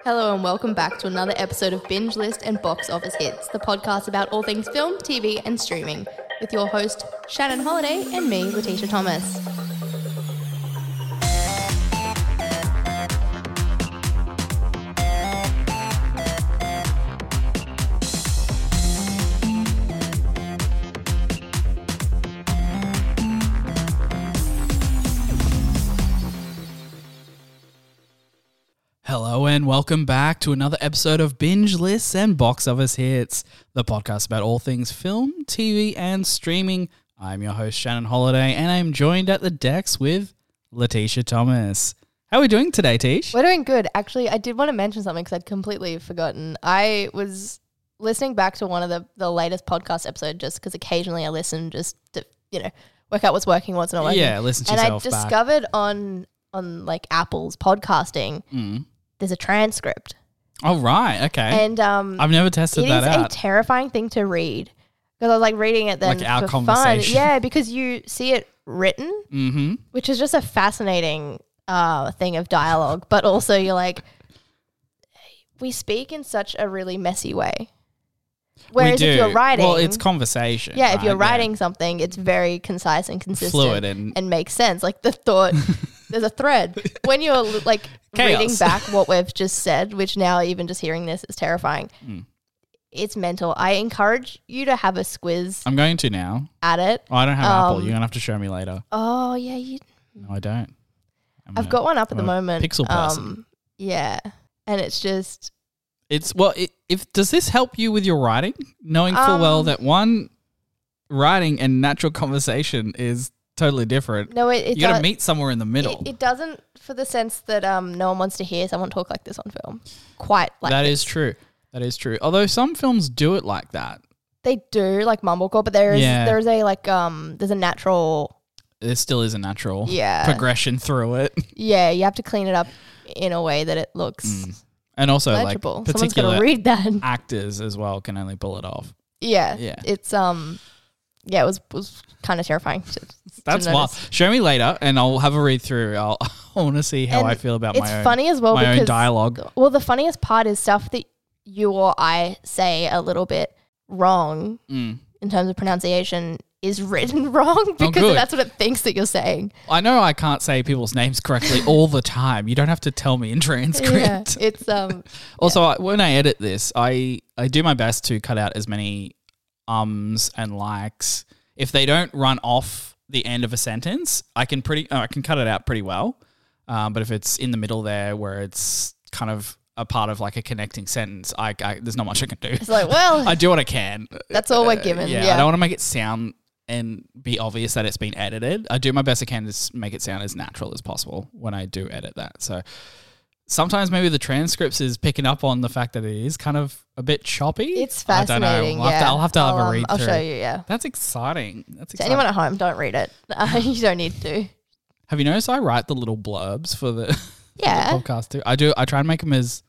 Hello and welcome back to another episode of Binge List and Box Office Hits, the podcast about all things film, TV and streaming, with your host Shannon Holiday and me, Letitia Thomas. Hello and welcome back to another episode of Binge Lists and Box Office Hits, the podcast about all things film, TV and streaming. I'm your host Shannon Holiday and I'm joined at the decks with Letitia Thomas. How are we doing today, Tish? We're doing good. Actually, I did want to mention something because I'd completely forgotten. I was listening back to one of the latest podcast episodes just because occasionally I listen just to, work out what's working, what's not working. Yeah, listen to yourself back. And I discovered on like Apple's podcasting, there's a transcript. Oh, right. Okay. And I've never tested that out. It is a terrifying thing to read because I was like reading it then like our for conversation. fun. Yeah, because you see it written, which is just a fascinating thing of dialogue. But also you're like, we speak in such a really messy way. Whereas if you're writing... Well, it's conversation. Yeah, if you're writing something, it's very concise and consistent. Fluid and makes sense. Like the thought... There's a thread. When you're like reading back what we've just said, which now even just hearing this is terrifying, it's mental. I encourage you to have a squiz. I'm going to now. At it. Oh, I don't have Apple. You're going to have to show me later. Oh, yeah. No, I don't. I've got one up at the moment. Pixel person. Yeah. And it's just... Does this help you with your writing? Knowing full well that one, writing and natural conversation is totally different. No, you got to meet somewhere in the middle. It doesn't, for the sense that no one wants to hear someone talk like this on film. Quite like that. This. Is true. That is true. Although some films do it like that. They do, like Mumblecore, but there's a natural... There still is a natural progression through it. Yeah, you have to clean it up in a way that it looks... And also, legible. Like, particular someone's got to read that. Actors as well can only pull it off. Yeah. It's, it was kind of terrifying. That's wild. Show me later and I'll have a read through. I want to see how I feel about my own, funny as well my own dialogue. Well, the funniest part is stuff that you or I say a little bit wrong in terms of pronunciation is written wrong because that's what it thinks that you're saying. I know I can't say people's names correctly all the time. You don't have to tell me in transcript. Yeah, it's also when I edit this, I do my best to cut out as many ums and likes. If they don't run off the end of a sentence, I can cut it out pretty well. But if it's in the middle there where it's kind of a part of like a connecting sentence, there's not much I can do. It's like, well, I do what I can. That's all we're given. I don't want to make it sound and be obvious that it's been edited. I do my best I can to make it sound as natural as possible when I do edit that. So sometimes maybe the transcripts is picking up on the fact that it is kind of a bit choppy. It's fascinating. I'll have to have a read through. I'll show you, That's exciting. To anyone at home, don't read it. You don't need to. Have you noticed I write the little blurbs for the, the podcast too? I do. I try and make them as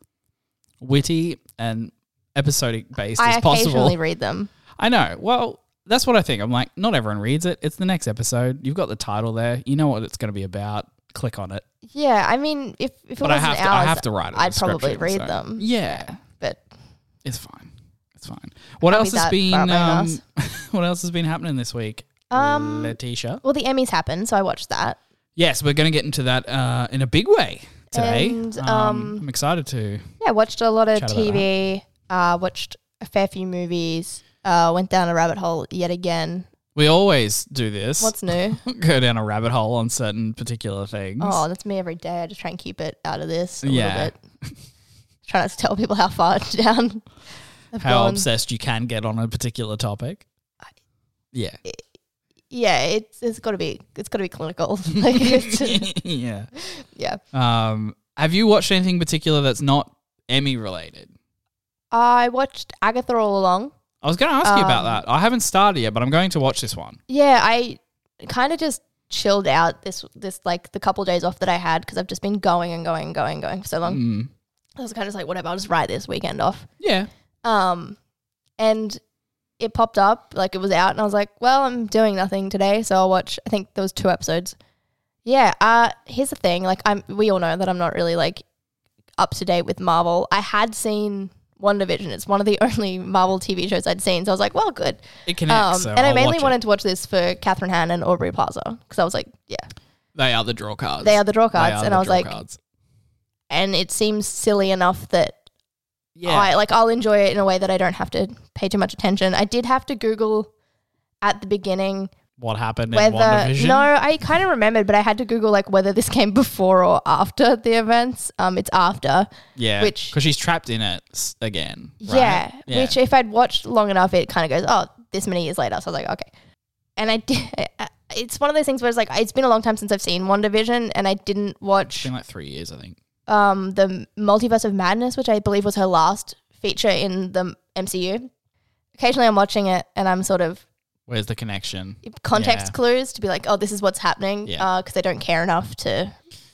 witty and episodic based as possible. I occasionally read them. I know. Well, that's what I think. I'm like, not everyone reads it. It's the next episode. You've got the title there. You know what it's going to be about. Click on it. Yeah, I mean, if it wasn't ours, I have to write it. I'd probably read them. Yeah, but it's fine. It's fine. What else has been? What else has been happening this week, Letitia? Well, the Emmys happened, so I watched that. Yes, we're going to get into that in a big way today. And, I'm excited to. Yeah, watched a lot of TV. Watched a fair few movies. Went down a rabbit hole yet again. We always do this. What's new? Go down a rabbit hole on certain particular things. Oh, that's me every day. I just try and keep it out of this a little bit. Try not to tell people how far down I've gone. Obsessed you can get on a particular topic. It's got to be clinical. Yeah. Yeah. Have you watched anything particular that's not Emmy related? I watched Agatha All Along. I was going to ask you about that. I haven't started yet, but I'm going to watch this one. Yeah, I kind of just chilled out this like the couple of days off that I had because I've just been going for so long. I was kind of just like, whatever, I'll just write this weekend off. Yeah. And it popped up, like it was out, and I was like, well, I'm doing nothing today, so I'll watch, I think there was 2 episodes. Yeah, here's the thing, like we all know that I'm not really like up to date with Marvel. I had seen WandaVision. It's one of the only Marvel TV shows I'd seen. So I was like, well, good. It connects. So and I I'll mainly watch wanted it. to watch this for Catherine Han and Aubrey Plaza because I was like, yeah, They are the draw cards. they are the draw cards. They are And the I was draw like, cards. and it seems silly enough that Yeah. I'll enjoy it in a way that I don't have to pay too much attention. I did have to Google at the beginning What happened in whether WandaVision? no, I kind of remembered, but I had to Google like whether this came before or after the events. It's after. Yeah. which- because she's trapped in it again. Right? Yeah, which if I'd watched long enough, it kind of goes, oh, this many years later. So I was like, okay. And I did. It's one of those things where it's like it's been a long time since I've seen WandaVision, and I didn't It's watch been like 3 years, I think. the Multiverse of Madness, which I believe was her last feature in the MCU. Occasionally, I'm watching it, and I'm sort of Where's the connection? context Yeah. clues to be like, oh, this is what's happening, Yeah. because I don't care enough to,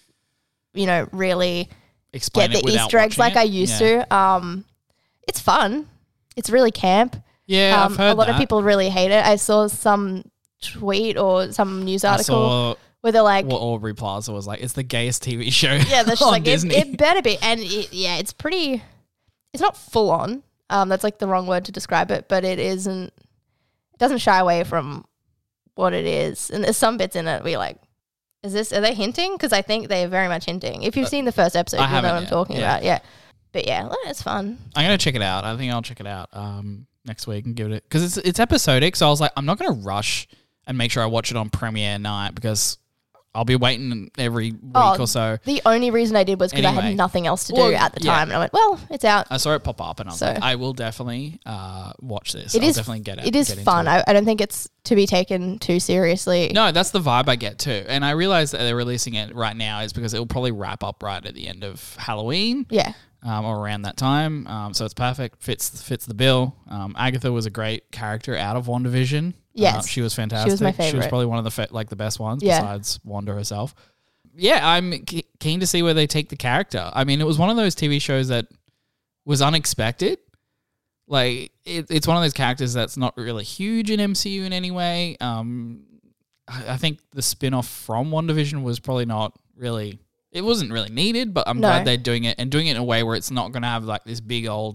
really Explain get it the without Easter eggs watching like I it? used Yeah. to. It's fun. It's really camp. Yeah, I've heard a lot that. of people really hate it. I saw some tweet or some news I article saw where they're like, what Aubrey Plaza was like. It's the gayest TV show. yeah, that's just on like Disney. it better be, and it's pretty. It's not full on. That's like the wrong word to describe it, but it isn't. It doesn't shy away from what it is, and there's some bits in it where you're like, are they hinting? Because I think they're very much hinting. If you've seen the first episode, I you know haven't what I'm yet, talking yeah. about. Yeah, but yeah, it's fun. I'm gonna check it out. I think I'll check it out next week and give it because it's episodic. So I was like, I'm not gonna rush and make sure I watch it on premiere night because I'll be waiting every week or so. The only reason I did was because I Anyway. had nothing else to do Well, at the yeah. time, and I went, well, it's out. I saw it pop up and I was So- like, I will definitely watch this. It I'll is definitely get it. It is get into fun. it. I don't think it's to be taken too seriously. No, that's the vibe I get too. And I realize that they're releasing it right now is because it'll probably wrap up right at the end of Halloween. Yeah. Or around that time. So it's perfect. Fits the bill. Agatha was a great character out of WandaVision. Yes. She was fantastic. She was my She was favourite. probably one of the best ones Yeah. besides Wanda herself. Yeah, I'm keen to see where they take the character. I mean, it was one of those TV shows that was unexpected. Like, it's one of those characters that's not really huge in MCU in any way. I think the spin-off from WandaVision was probably not really... It wasn't really needed, but I'm glad they're doing it and doing it in a way where it's not going to have like this big old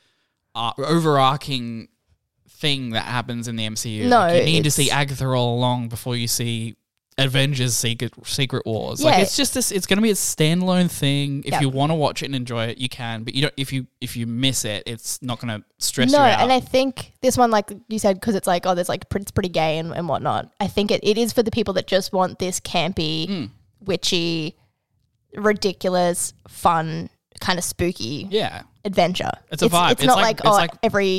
overarching thing that happens in the MCU. No, Like, you need to it's- see Agatha all along before you see Avengers Secret Wars. Yeah. Like it's just this. It's going to be a standalone thing. If Yep. you want to watch it and enjoy it, you can. But you don't. If you miss it, it's not going to stress No, you out. and I think this one, like you said, because it's like, oh, there's like it's pretty gay and whatnot. I think it is for the people that just want this campy, witchy, ridiculous, fun, kind of spooky yeah. adventure. It's a vibe. It's It's not like- like, it's like- every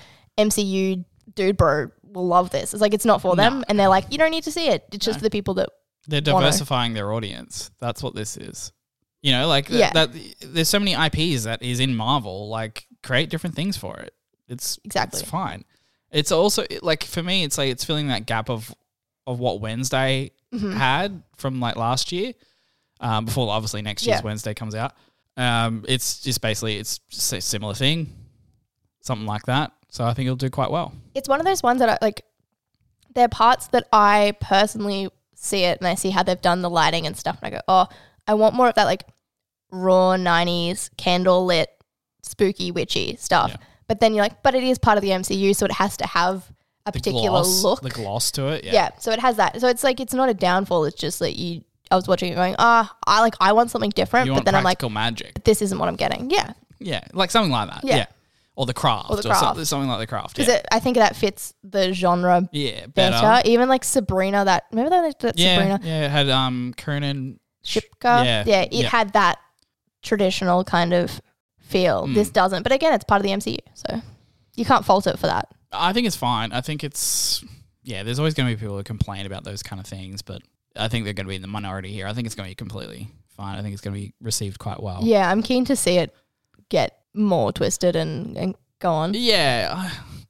MCU dude bro will love this. It's like it's not for them, and they're like, you don't need to see it. It's just for the people that. They're wanna- diversifying their audience. That's what this is. You know, like Yeah. that. There's so many IPs that is in Marvel. Like, create different things for it. It's Exactly. It's fine. It's also like for me, it's like it's filling that gap of what Wednesday Mm-hmm. had from like last year. Before obviously next year's Yeah. Wednesday comes out. It's just basically it's just a similar thing, something like that. So I think it'll do quite well. It's one of those ones that I like. There are parts that I personally see it and I see how they've done the lighting and stuff, and I go, oh, I want more of that like raw 90s candle lit spooky witchy stuff. Yeah. But then you're like, but it is part of the MCU, so it has to have a particular look. the gloss to it. Yeah, so it has that. So it's like it's not a downfall. It's just that I was watching it going, I want something different, You but want then I'm like, practical magic. this isn't what I'm getting. Yeah, Yeah, like something like that. Yeah. Yeah. Or the craft. Or the craft. Something like the craft. because Yeah. I think that fits the genre Yeah, better. Even like Sabrina, remember that Yeah, Sabrina yeah. It had Conan. Shipka? Yeah, it had that traditional kind of feel. This doesn't, but again, it's part of the MCU, so you can't fault it for that. I think it's fine. I think it's there's always going to be people who complain about those kind of things, but I think they're going to be in the minority here. I think it's going to be completely fine. I think it's going to be received quite well. Yeah, I'm keen to see it get more twisted and go on. Yeah,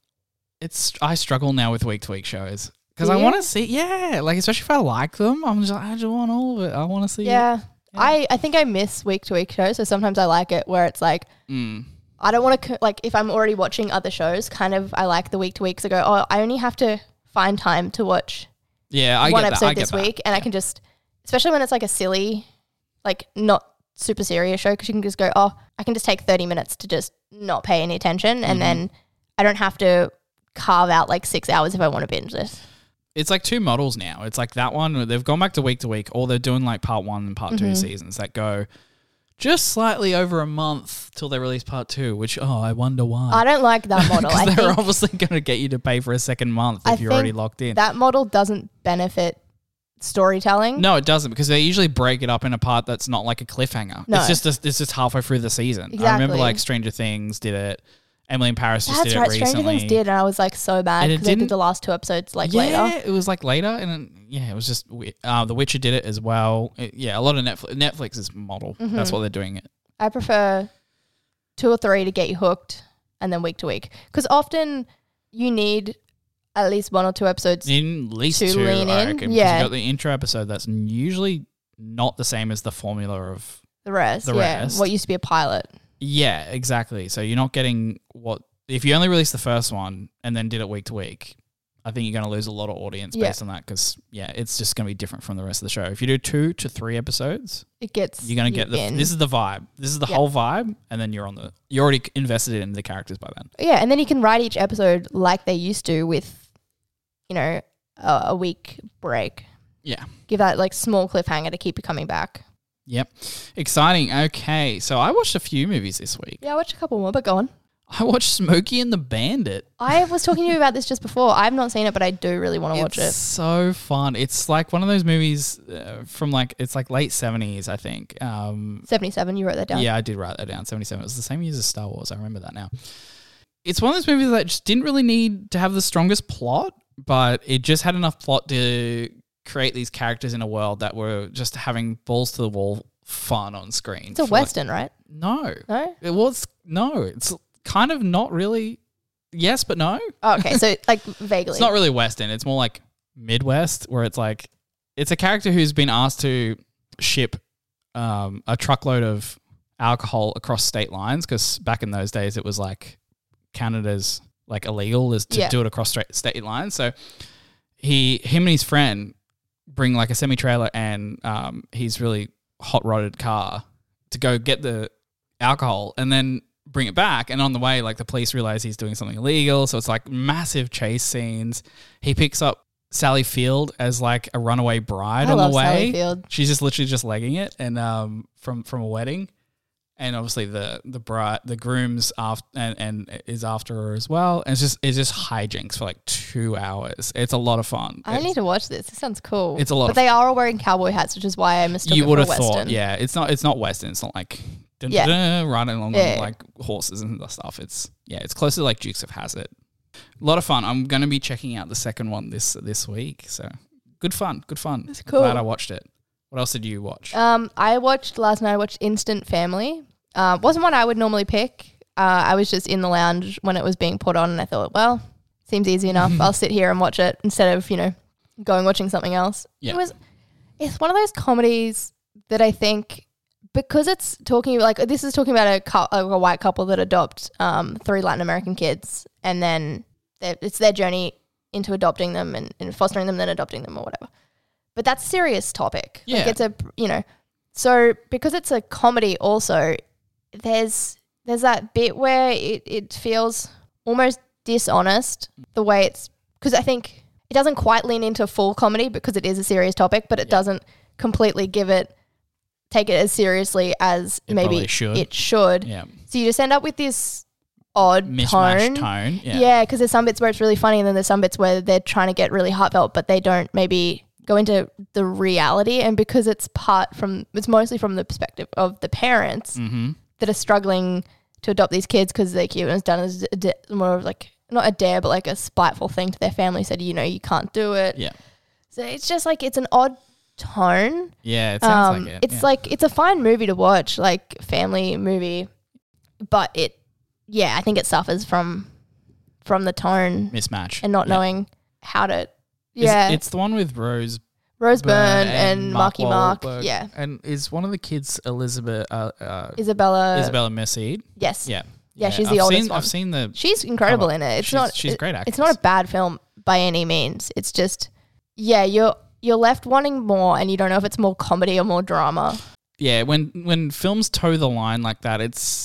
I struggle now with week to week shows because Do I you? want to see. Yeah, like especially if I like them, I just want all of it. I want to see. Yeah. it. I think I miss week to week shows, so sometimes I like it where it's like I don't want to like if I'm already watching other shows, kind of I like the week to weeks. I go, oh, I only have to find time to watch Yeah, I one get that. episode I get this that. week, and I can just, especially when it's like a silly, like not super serious show because you can just go, oh, I can just take 30 minutes to just not pay any attention and then I don't have to carve out like 6 hours if I want to binge this. It's like two models now. It's like that one, they've gone back to week, or they're doing like part 1 and part 2 seasons that go just slightly over a month till they release part 2, which, I wonder why. I don't like that model. I They're think obviously going to get you to pay for a second month if you're already locked in. that model doesn't benefit storytelling. No, it doesn't, because they usually break it up in a part that's not like a cliffhanger. No. It's just halfway through the season. Exactly. I remember like Stranger Things did it. Emily in Paris just That's did right. it recently. Stranger Things did, and I was like so bad And it because they did didn't- the last 2 episodes like Yeah, later. it was like later, and then, it was just The Witcher did it as well. A lot of Netflix's model. That's what they're doing it. I prefer 2 or 3 to get you hooked, and then week to week, because often you need at least 1 or 2 episodes. In at least To 2, lean I in, reckon. 'Cause yeah. you got the intro episode that's usually not the same as the formula of. The rest. What used to be a pilot. Yeah, exactly. So you're not getting what. If you only release the first one and then did it week to week, I think you're going to lose a lot of audience based on that because, it's just going to be different from the rest of the show. If you do 2 to 3 episodes, It gets you're going to get this is the vibe. This is the whole vibe, and then you're already invested in the characters by then. Yeah, and then you can write each episode like they used to with, a week break. Yeah. Give that like small cliffhanger to keep you coming back. Yep. Exciting. Okay. So I watched a few movies this week. Yeah, I watched a couple more, but go on. I watched Smokey and the Bandit. I was talking to you about this just before. I've not seen it, but I do really want to watch It's it. so fun. It's like one of those movies from it's like late 70s, I think. 77, you wrote that down. Yeah, I did write that down. 77. It was the same year as Star Wars. I remember that now. It's one of those movies that just didn't really need to have the strongest plot, but it just had enough plot to create these characters in a world that were just having balls to the wall fun on screen. It's a Western, right? No. No? It's kind of not really. Yes, but no. Oh, okay, so like vaguely. It's not really Western. It's more like Midwest, where it's like it's a character who's been asked to ship a truckload of alcohol across state lines because back in those days it was like Canada's like illegal is to do it across state lines. So him and his friend bring like a semi trailer and his really hot rodded car to go get the alcohol and then bring it back, and on the way like the police realize he's doing something illegal, so it's like massive chase scenes. He picks up Sally Field as like a runaway bride on the way. Sally Field. She's just literally just legging it, and from a wedding, and obviously the groom's after and is after her as well, and it's just hijinks for like 2 hours. It's a lot of fun. I need to watch this. It sounds cool. It's a lot but of they are all wearing cowboy hats, which is why I mistook it You for would a have Western. thought, yeah. It's not Western. It's not like riding along on like horses and stuff. It's closer to like Dukes of Hazzard. A lot of fun. I'm going to be checking out the second one this week. So good fun. It's cool. Glad I watched it. What else did you watch? I watched last night. I watched Instant Family. Wasn't one I would normally pick. I was just in the lounge when it was being put on, and I thought, well, seems easy enough. I'll sit here and watch it instead of going watching something else. Yeah. It's one of those comedies that I think, because it's talking about a white couple that adopt 3 Latin American kids, and then it's their journey into adopting them and fostering them, then adopting them or whatever. But that's a serious topic. Yeah. Like it's so because it's a comedy also, there's that bit where it feels almost dishonest the way it's, because I think it doesn't quite lean into full comedy because it is a serious topic, but it doesn't completely take it as seriously as maybe it should. Yeah. So you just end up with this odd Mishmash tone. Yeah. Yeah, because there's some bits where it's really funny, and then there's some bits where they're trying to get really heartfelt, but they don't maybe go into the reality. And because it's mostly from the perspective of the parents that are struggling to adopt these kids because they're cute, and it's done as more of like, not a dare, but like a spiteful thing to their family, said, you can't do it. Yeah. So it's just like, it's an odd tone. Yeah, it sounds like it. It's like, it's a fine movie to watch, like family movie, but I think it suffers from the tone Mismatch. and not knowing how to. Yeah, It's the one with Rose Byrne and Marky Mark. Wahlberg. Yeah, And is one of the kids Isabella Merced? Yes. Yeah. Yeah, she's the oldest one. I've seen the. She's incredible in it. She's a great actress. It's not a bad film by any means. It's just, you're left wanting more, and you don't know if it's more comedy or more drama. yeah, when films toe the line like that,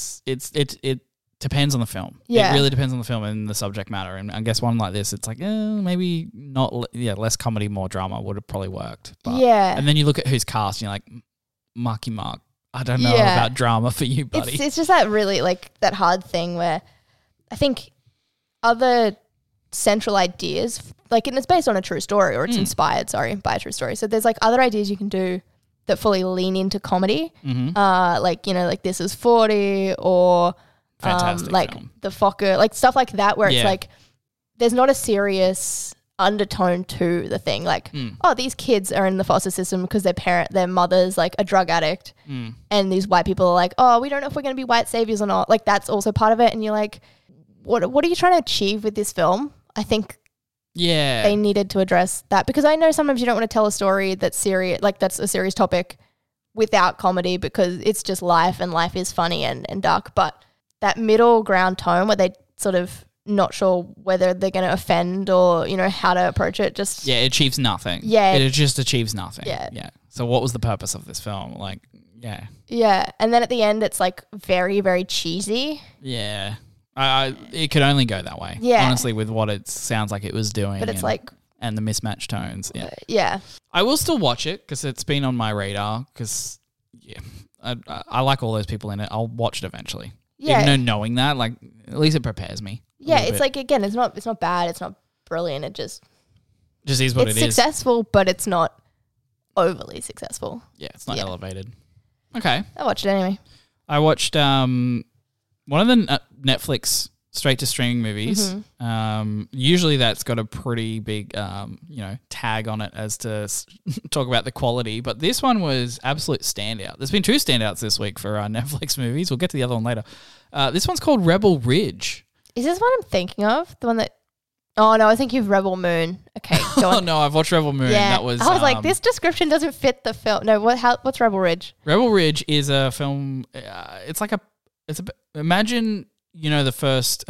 it depends on the film. Yeah. It really depends on the film and the subject matter. And I guess one like this, it's like, maybe not. Yeah, less comedy, more drama would have probably worked. But, Yeah. And then you look at who's cast, and you're like, Marky Mark. I don't know Yeah. about drama for you, buddy. It's just that really like that hard thing where I think other central ideas, like, and it's based on a true story or it's inspired, by a true story. So there's like other ideas you can do that fully lean into comedy. Like, you know, like This Is 40 or Fantastic like film. The Fokker, like stuff like that where Yeah. it's like there's not a serious undertone to the thing. Like, oh, these kids are in the foster system because their mother's like a drug addict. And these white people are like, oh, we don't know if we're going to be white saviors or not. Like, that's also part of it. And you're like, what are you trying to achieve with this film? I think Yeah. they needed to address that, because I know sometimes you don't want to tell a story that's serious, like that's a serious topic without comedy, because it's just life and life is funny and dark. But that middle ground tone where they sort of not sure whether they're going to offend or, you know, how to approach it, just Yeah, it achieves nothing. Yeah. It just achieves nothing. Yeah. Yeah. So what was the purpose of this film? Like, yeah. yeah. And then at the end it's like very, very cheesy. Yeah. It could only go that way. Yeah. Honestly, with what it sounds like it was doing. But it's like, and the mismatched tones. Yeah. yeah. I will still watch it because it's been on my radar because, I like all those people in it. I'll watch it eventually. Yeah. Even though knowing that, like, at least it prepares me. a Yeah, little it's bit. like, again, it's not bad, it's not brilliant, it just Just is what it's it is. successful, but it's not overly successful. Yeah, it's not Yeah. elevated. Okay. I watched it anyway. I watched one of the Netflix straight to streaming movies. Usually that's got a pretty big tag on it as to talk about the quality, but this one was absolute standout. There's been two standouts this week for Netflix movies. We'll get to the other one later. This one's called Rebel Ridge. Is this what I'm thinking of? The one that... Oh, no, I think you've Rebel Moon. Okay, go Oh on. no, I've watched Rebel Moon. Yeah, That was I was like, this description doesn't fit the film. No, what's Rebel Ridge? Rebel Ridge is a film. Imagine, the first,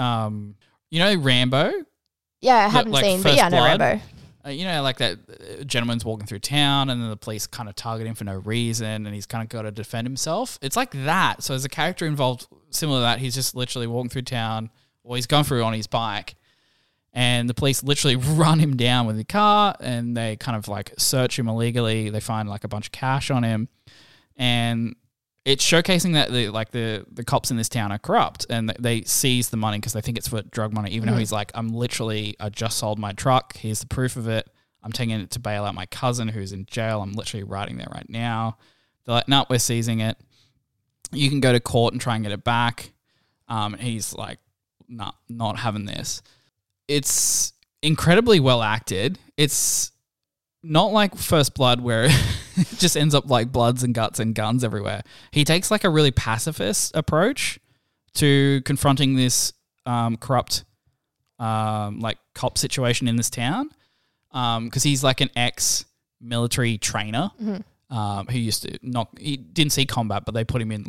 Rambo. Yeah, I haven't like seen, but First yeah, I know Blood. Rambo. Like that gentleman's walking through town and then the police kind of target him for no reason and he's kind of got to defend himself. It's like that. So there's a character involved similar to that. He's just literally walking through town, or he's going through on his bike, and the police literally run him down with the car and they kind of like search him illegally. They find like a bunch of cash on him, and it's showcasing that the cops in this town are corrupt and they seize the money because they think it's for drug money, even though he's like, I just sold my truck. Here's the proof of it. I'm taking it to bail out my cousin who's in jail. I'm literally riding there right now. They're like, no, we're seizing it. You can go to court and try and get it back. He's like, nah, not having this. It's incredibly well acted. It's not like First Blood where it just ends up like bloods and guts and guns everywhere. He takes like a really pacifist approach to confronting this corrupt like cop situation in this town, because he's like an ex-military trainer who used to he didn't see combat, but they put him in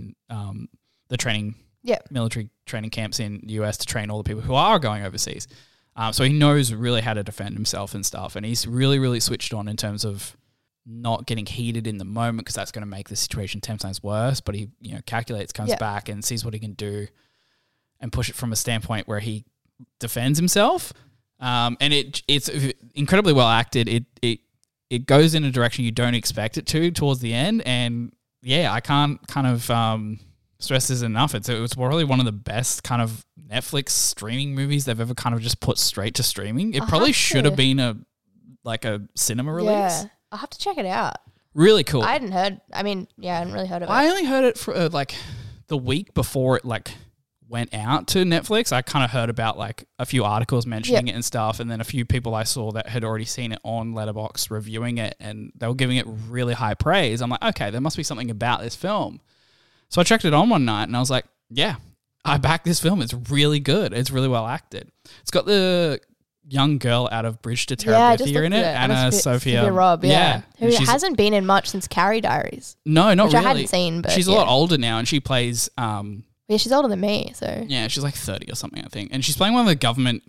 the training military training camps in the US to train all the people who are going overseas. So he knows really how to defend himself and stuff. And he's really, really switched on in terms of not getting heated in the moment because that's going to make the situation 10 times worse. But he, calculates, comes back and sees what he can do and push it from a standpoint where he defends himself. And it's incredibly well acted. It goes in a direction you don't expect it to towards the end. And yeah, I can't kind of stress this enough. It was probably one of the best kind of Netflix streaming movies they've ever kind of just put straight to streaming. It probably should have been a cinema release. Yeah, I'll have to check it out. Really cool. I hadn't really heard of it. I only heard it for the week before it went out to Netflix. I kind of heard about a few articles mentioning it and stuff, and then a few people I saw that had already seen it on Letterboxd reviewing it, and they were giving it really high praise. I'm like, okay, there must be something about this film. So I checked it on one night and I was like, yeah, I back this film. It's really good. It's really well acted. It's got the young girl out of Bridge to Terabithia in it, Anna Sophia Robb, who she's- hasn't been in much since Carrie Diaries. No, not which really. I hadn't seen, but she's a lot older now and she plays... yeah, she's older than me, so... Yeah, she's like 30 or something, I think. And she's playing one of the government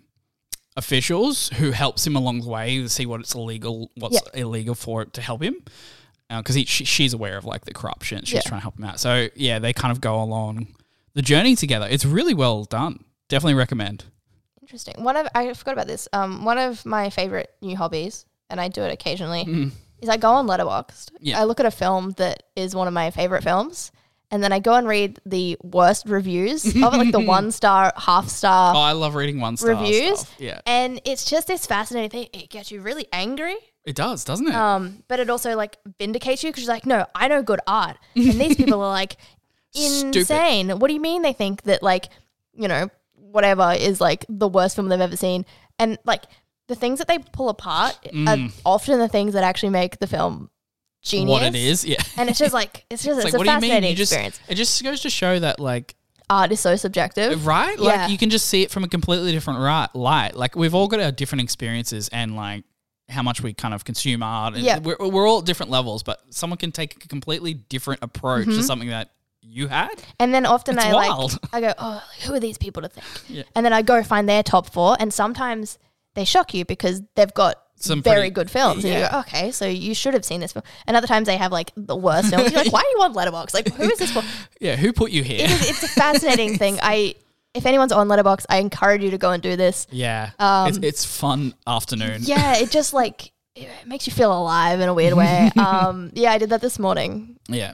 officials who helps him along the way to see what's illegal for it to help him. because she's aware of like the corruption. She's trying to help him out. So yeah, they kind of go along the journey together. It's really well done. Definitely recommend. Interesting. I forgot about this. One of my favorite new hobbies, and I do it occasionally, is I go on Letterboxd. Yeah. I look at a film that is one of my favorite films, and then I go and read the worst reviews of it, like the 1-star, half-star. Oh, I love reading 1-star reviews. Stuff. Yeah, and it's just this fascinating thing. It gets you really angry. It does, doesn't it? But it also like vindicates you because you're like, no, I know good art, and these people are like insane. What do you mean they think that like, you know, whatever is like the worst film they've ever seen? And like the things that they pull apart are often the things that actually make the film genius. What it is, yeah. And it's just like it's like, a what do you mean? fascinating experience. It just goes to show that like art is so subjective, right? Like you can just see it from a completely different light. Like we've all got our different experiences and like how much we kind of consume art. And we're all at different levels, but someone can take a completely different approach to something that you had. And then often it's wild. I go, oh, who are these people to think? Yeah. And then I go find their top 4, and sometimes they shock you because they've got some very good films. And you go, okay, so you should have seen this film. And other times they have like the worst films. You're like, why are you on Letterboxd? Like, who is this for? Yeah, who put you here? It's a fascinating thing. If anyone's on Letterboxd, I encourage you to go and do this. Yeah, it's fun afternoon. Yeah, it just like it makes you feel alive in a weird way. I did that this morning. Yeah.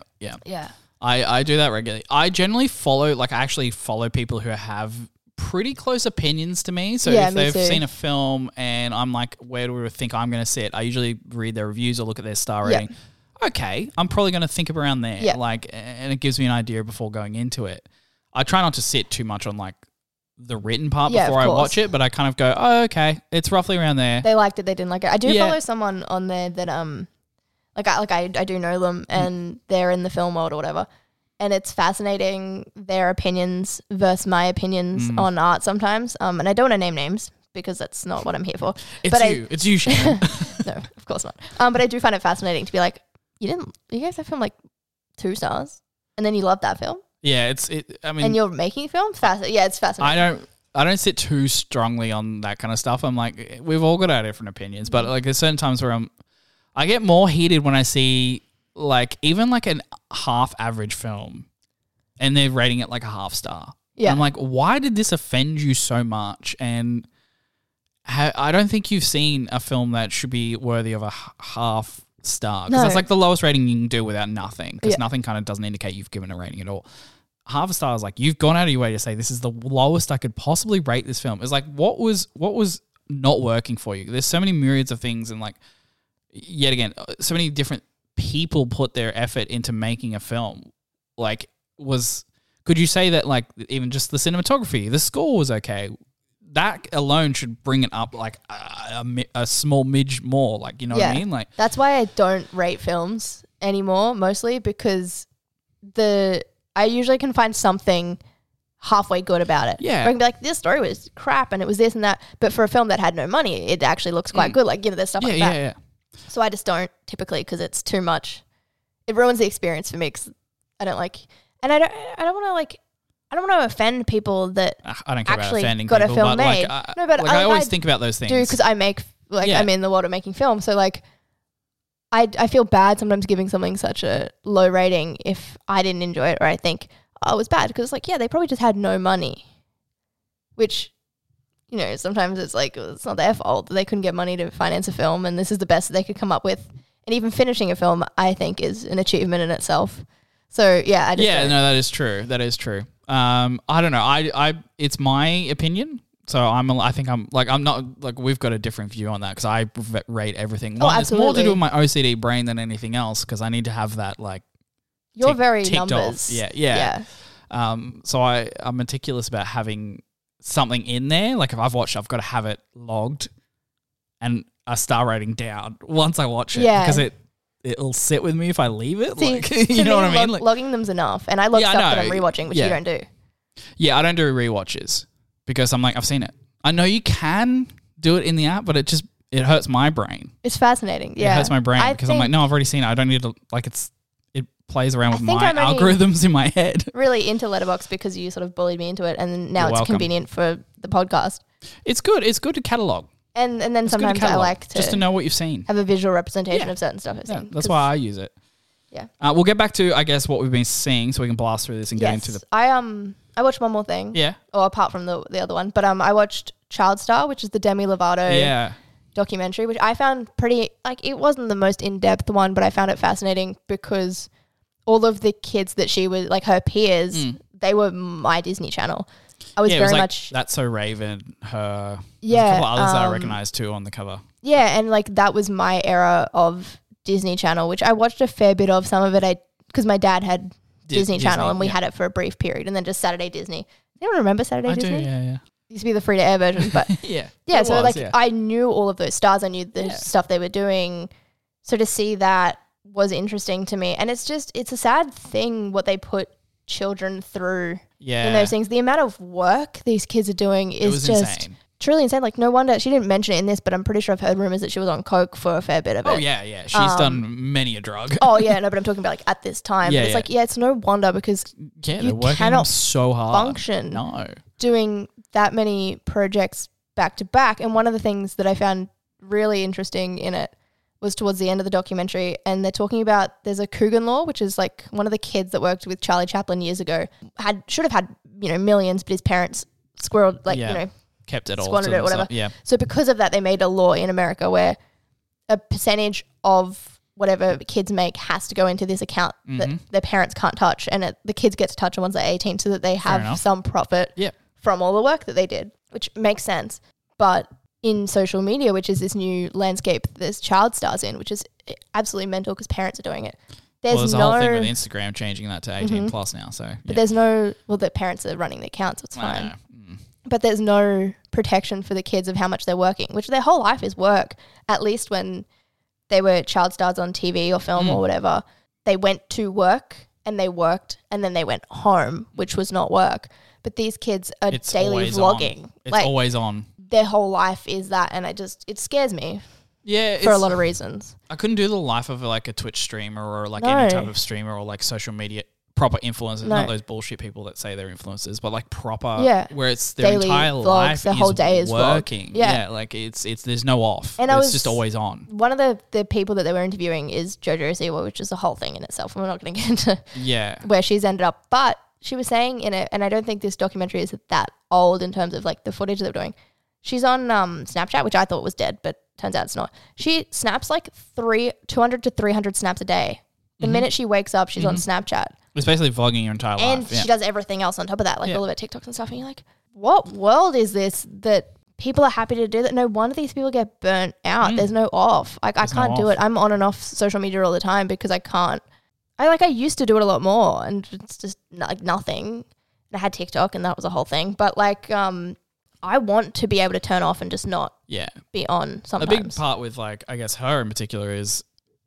I do that regularly. I generally actually follow people who have pretty close opinions to me. So if they've seen a film and I'm like, where do we think I'm going to sit? I usually read their reviews or look at their star rating. Okay, I'm probably going to think around there. Yeah. Like, and it gives me an idea before going into it. I try not to sit too much on like the written part before I watch it, but I kind of go, oh, okay, it's roughly around there. They liked it, they didn't like it. I do follow someone on there that I do know them and they're in the film world or whatever. And it's fascinating their opinions versus my opinions on art sometimes. And I don't want to name names because that's not what I'm here for. It's you, Shannon. No, of course not. But I do find it fascinating to be like, you gave that film like 2 stars and then you love that film? Yeah, and you're making a film? It's fascinating. I don't sit too strongly on that kind of stuff. I'm like, we've all got our different opinions, but like there's certain times where I get more heated when I see like even like an half average film and they're rating it like a half star. Yeah. I'm like, why did this offend you so much? And I don't think you've seen a film that should be worthy of a half star because that's like the lowest rating you can do without nothing because nothing kind of doesn't indicate you've given a rating at all. Half a star is like you've gone out of your way to say this is the lowest I could possibly rate this film. It's like what was not working for you? There's so many myriads of things and like yet again so many different people put their effort into making a film. Like could you say that like even just the cinematography, the score was okay? That alone should bring it up like a small midge more. Like, you know what I mean? Like that's why I don't rate films anymore, mostly because I usually can find something halfway good about it. Yeah. I can be like, this story was crap and it was this and that. But for a film that had no money, it actually looks quite good. Like, you know, there's stuff like that. Yeah. So I just don't typically because it's too much. It ruins the experience for me because I don't like, and I don't want to offend people that I don't care actually about offending got people, a film but made. Like, I always think about those things. Do because I make I'm in the world of making films, so like I feel bad sometimes giving something such a low rating if I didn't enjoy it or I think it was bad because it's like they probably just had no money, which you know sometimes it's like it's not their fault that they couldn't get money to finance a film and this is the best that they could come up with, and even finishing a film I think is an achievement in itself. So yeah, that is true. That is true. I don't know. I it's my opinion. So I think I'm not like we've got a different view on that because I rate everything. One, it's more to do with my OCD brain than anything else because I need to have that like you're very numbers. Off. Yeah. So I'm meticulous about having something in there. Like if I've watched, I've got to have it logged and a star rating down once I watch it because it'll sit with me if I leave it. See, like, you know what I mean? Like, logging them's enough. And I log stuff that I'm rewatching, which you don't do. Yeah, I don't do rewatches because I'm like, I've seen it. I know you can do it in the app, but it hurts my brain. It's fascinating. Yeah. It hurts my brain because I'm like, no, I've already seen it. I don't need to, like, it plays around with my algorithms in my head. Really into Letterboxd because you sort of bullied me into it and now it's convenient for the podcast. It's good. It's good to catalog. And then sometimes I like to just to know what you've seen. Have a visual representation of certain stuff I've seen. That's why I use it. Yeah. We'll get back to, I guess, what we've been seeing so we can blast through this and get into the... I watched one more thing. Yeah. Or apart from the other one. But I watched Child Star, which is the Demi Lovato documentary, which I found pretty... Like, it wasn't the most in-depth one, but I found it fascinating because all of the kids that she was... Like, her peers, they were my Disney Channel. I was very much... That's So Raven, her... Yeah. There's a couple others that I recognize too on the cover. Yeah, and, like, that was my era of Disney Channel, which I watched a fair bit of. Some of it because my dad had Disney Channel and we had it for a brief period, and then just Saturday Disney. Anyone remember Saturday Disney? I do, yeah. It used to be the free-to-air version, but... yeah. So, I knew all of those stars. I knew the stuff they were doing. So to see that was interesting to me. And it's a sad thing what they put children through in those things. The amount of work these kids are doing is just... insane. Truly insane. Like, no wonder she didn't mention it in this, but I'm pretty sure I've heard rumors that she was on coke for a fair bit of it. Oh yeah. She's done many a drug. Oh yeah, no, but I'm talking about like at this time. Yeah, but it's it's no wonder because they're working so hard. Function doing that many projects back to back. And one of the things that I found really interesting in it was towards the end of the documentary, and they're talking about there's a Coogan Law, which is like one of the kids that worked with Charlie Chaplin years ago should have had millions, but his parents squirreled kept it all, squandered it, whatever. Yeah. So because of that, they made a law in America where a percentage of whatever kids make has to go into this account that their parents can't touch, and the kids get to touch it once they're 18, so that they have some profit from all the work that they did, which makes sense. But in social media, which is this new landscape there's child stars in, which is absolutely mental because parents are doing it. There's a whole thing with Instagram changing that to 18 plus now. So, but there's the parents are running the account, so it's fine. But there's no protection for the kids of how much they're working, which their whole life is work. At least when they were child stars on TV or film or whatever, they went to work and they worked and then they went home, which was not work. But these kids are daily vlogging. It's always on. Their whole life is that, and it scares me. Yeah, for a lot of reasons. I couldn't do the life of like a Twitch streamer or like any type of streamer or like social media proper influencers, not those bullshit people that say they're influencers, but like proper, where it's their daily entire vlogs, life, their whole day is working. Yeah, like it's there's no off. And it's just always on. One of the people that they were interviewing is JoJo Siwa, which is a whole thing in itself. And we're not going to get into where she's ended up, but she was saying in it, and I don't think this documentary is that old in terms of like the footage they're doing. She's on Snapchat, which I thought was dead, but turns out it's not. She snaps like 200 to 300 snaps a day. The minute she wakes up, she's on Snapchat. It's basically vlogging your entire life. And she does everything else on top of that, like all of her TikToks and stuff. And you're like, what world is this that people are happy to do that? No wonder these people get burnt out. There's no off. Like, I can't do it. I'm on and off social media all the time because I can't. I used to do it a lot more, and it's just like nothing. And I had TikTok, and that was a whole thing. But like, I want to be able to turn off and just not be on sometimes. A big part with like, I guess her in particular is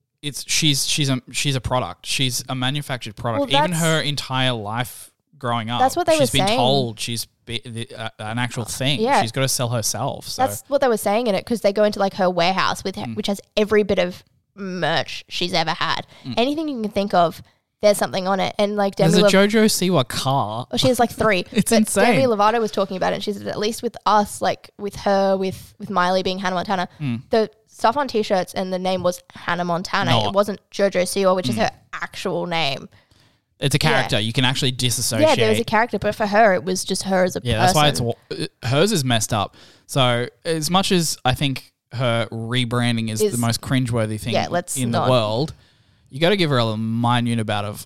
she's a product. She's a manufactured product. Even her entire life growing up, that's what she's been told she's an actual thing. Yeah. She's got to sell herself. So. That's what they were saying in it, because they go into like her warehouse with which has every bit of merch she's ever had. Anything you can think of, there's something on it. And like there's a JoJo Siwa car. Well, she has like 3. It's insane. Demi Lovato was talking about it, and she said at least with us, like with her, with Miley being Hannah Montana, the stuff on t-shirts and the name was Hannah Montana. It wasn't JoJo Siwa, which is her actual name. It's a character. You can actually disassociate. Yeah, there was a character, but for her, it was just her as a person. Yeah, that's why hers is messed up. So as much as I think her rebranding is the most cringeworthy thing in the world, you got to give her a minute amount of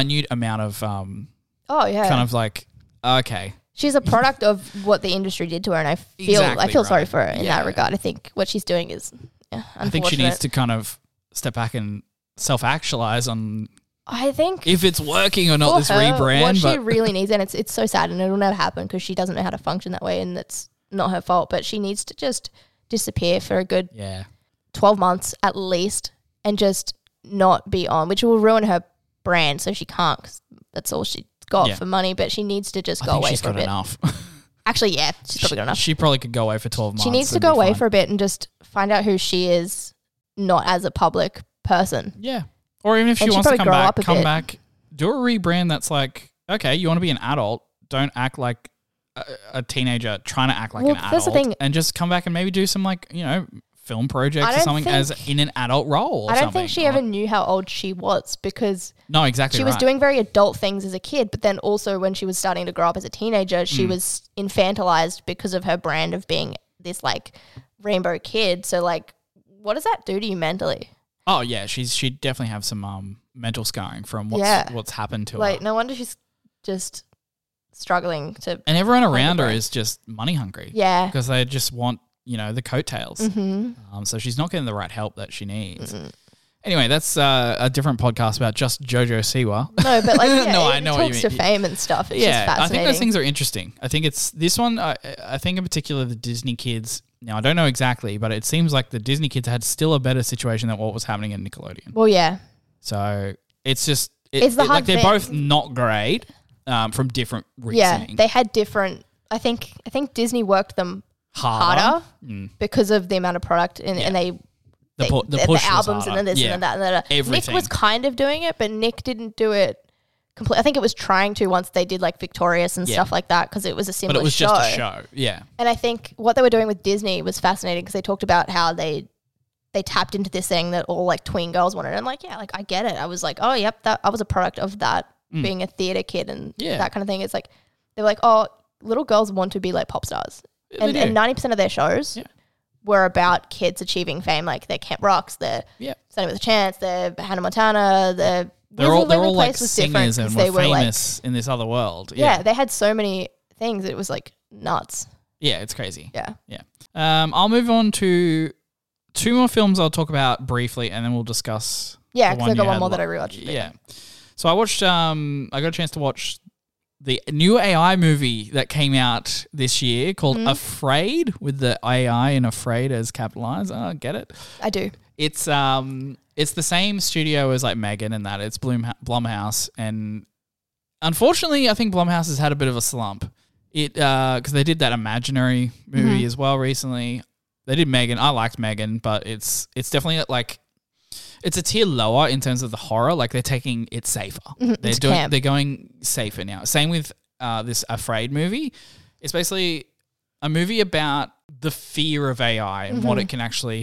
kind of like, okay. She's a product of what the industry did to her, and I feel sorry for her in that regard. I think what she's doing is unfortunate. I think she needs to kind of step back and self-actualize on if it's working or not, this rebrand. What she really needs, and it's so sad, and it'll never happen because she doesn't know how to function that way, and it's not her fault, but she needs to just disappear for a good 12 months at least and just not be on, which will ruin her brand, so she can't, because that's all she's got for money, but she needs to just go away for a bit. Enough. Actually, yeah, she's probably got enough. She probably could go away for 12 months. She needs to go away for a bit and just find out who she is, not as a public person. Yeah. Or even if she wants to come back, do a rebrand that's like, okay, you want to be an adult, don't act like a teenager trying to act like an adult. That's the thing. And just come back and maybe do some like, film project I or don't something think- as in an adult role or I don't something. think she ever knew how old she was because No, exactly she right. was doing very adult things as a kid, but then also when she was starting to grow up as a teenager, she was infantilized because of her brand of being this like rainbow kid. So like, what does that do to you mentally? Oh yeah, she definitely have some mental scarring from what's happened to Like, her. no wonder she's just struggling to. And everyone around her brain. is just money hungry. Yeah. Because they just want, the coattails. Mm-hmm. So she's not getting the right help that she needs. Anyway, that's a different podcast about just JoJo Siwa. No, but like, yeah, No, it I know what you talks to mean. fame and stuff. It's just Yeah, I fascinating. think those things are interesting. I think it's this one. I think in particular the Disney kids. Now I don't know exactly, but it seems like the Disney kids had still a better situation than what was happening in Nickelodeon. Well, yeah. So it's just It's the hard like they're thing. both not great from different Yeah, reasoning. they had different. I think Disney worked them harder because of the amount of product and they The push the was albums harder. and then this Yeah. and then that. Everything. Nick was kind of doing it, but Nick didn't do it completely. I think it was trying to once they did like Victorious and Yeah. stuff like that because it was a similar But it was show. just a show. Yeah. And I think what they were doing with Disney was fascinating because they talked about how they tapped into this thing that all like tween girls wanted. And I'm like, yeah, like I get it. I was like, oh, yep, that I was a product of that being a theater kid and Yeah. that kind of thing. It's like they were like, oh, little girls want to be like pop stars, and 90% of their shows were about kids achieving fame. Like they're Camp Rocks, they're Standing with a Chance, they're Hannah Montana, They're all like was different singers and 'cause were they were like, famous in this other world. yeah, they had so many things. It was like nuts. Yeah, it's crazy. Yeah. Yeah. I'll move on to two more films I'll talk about briefly, and then we'll discuss. Yeah, the because I you got one had more that I lo- rewatched. Yeah. So I watched. I got a chance to watch the new AI movie that came out this year called Afraid, with the AI and Afraid as capitalized. Oh, get it? I do. It's the same studio as like Megan and that. It's Blumhouse, and unfortunately, I think Blumhouse has had a bit of a slump. Because they did that Imaginary movie as well recently. They did Megan. I liked Megan, but it's definitely like it's a tier lower in terms of the horror. Like they're taking it safer. It's camp. They're going safer now. Same with this Afraid movie. It's basically a movie about the fear of AI and what it can actually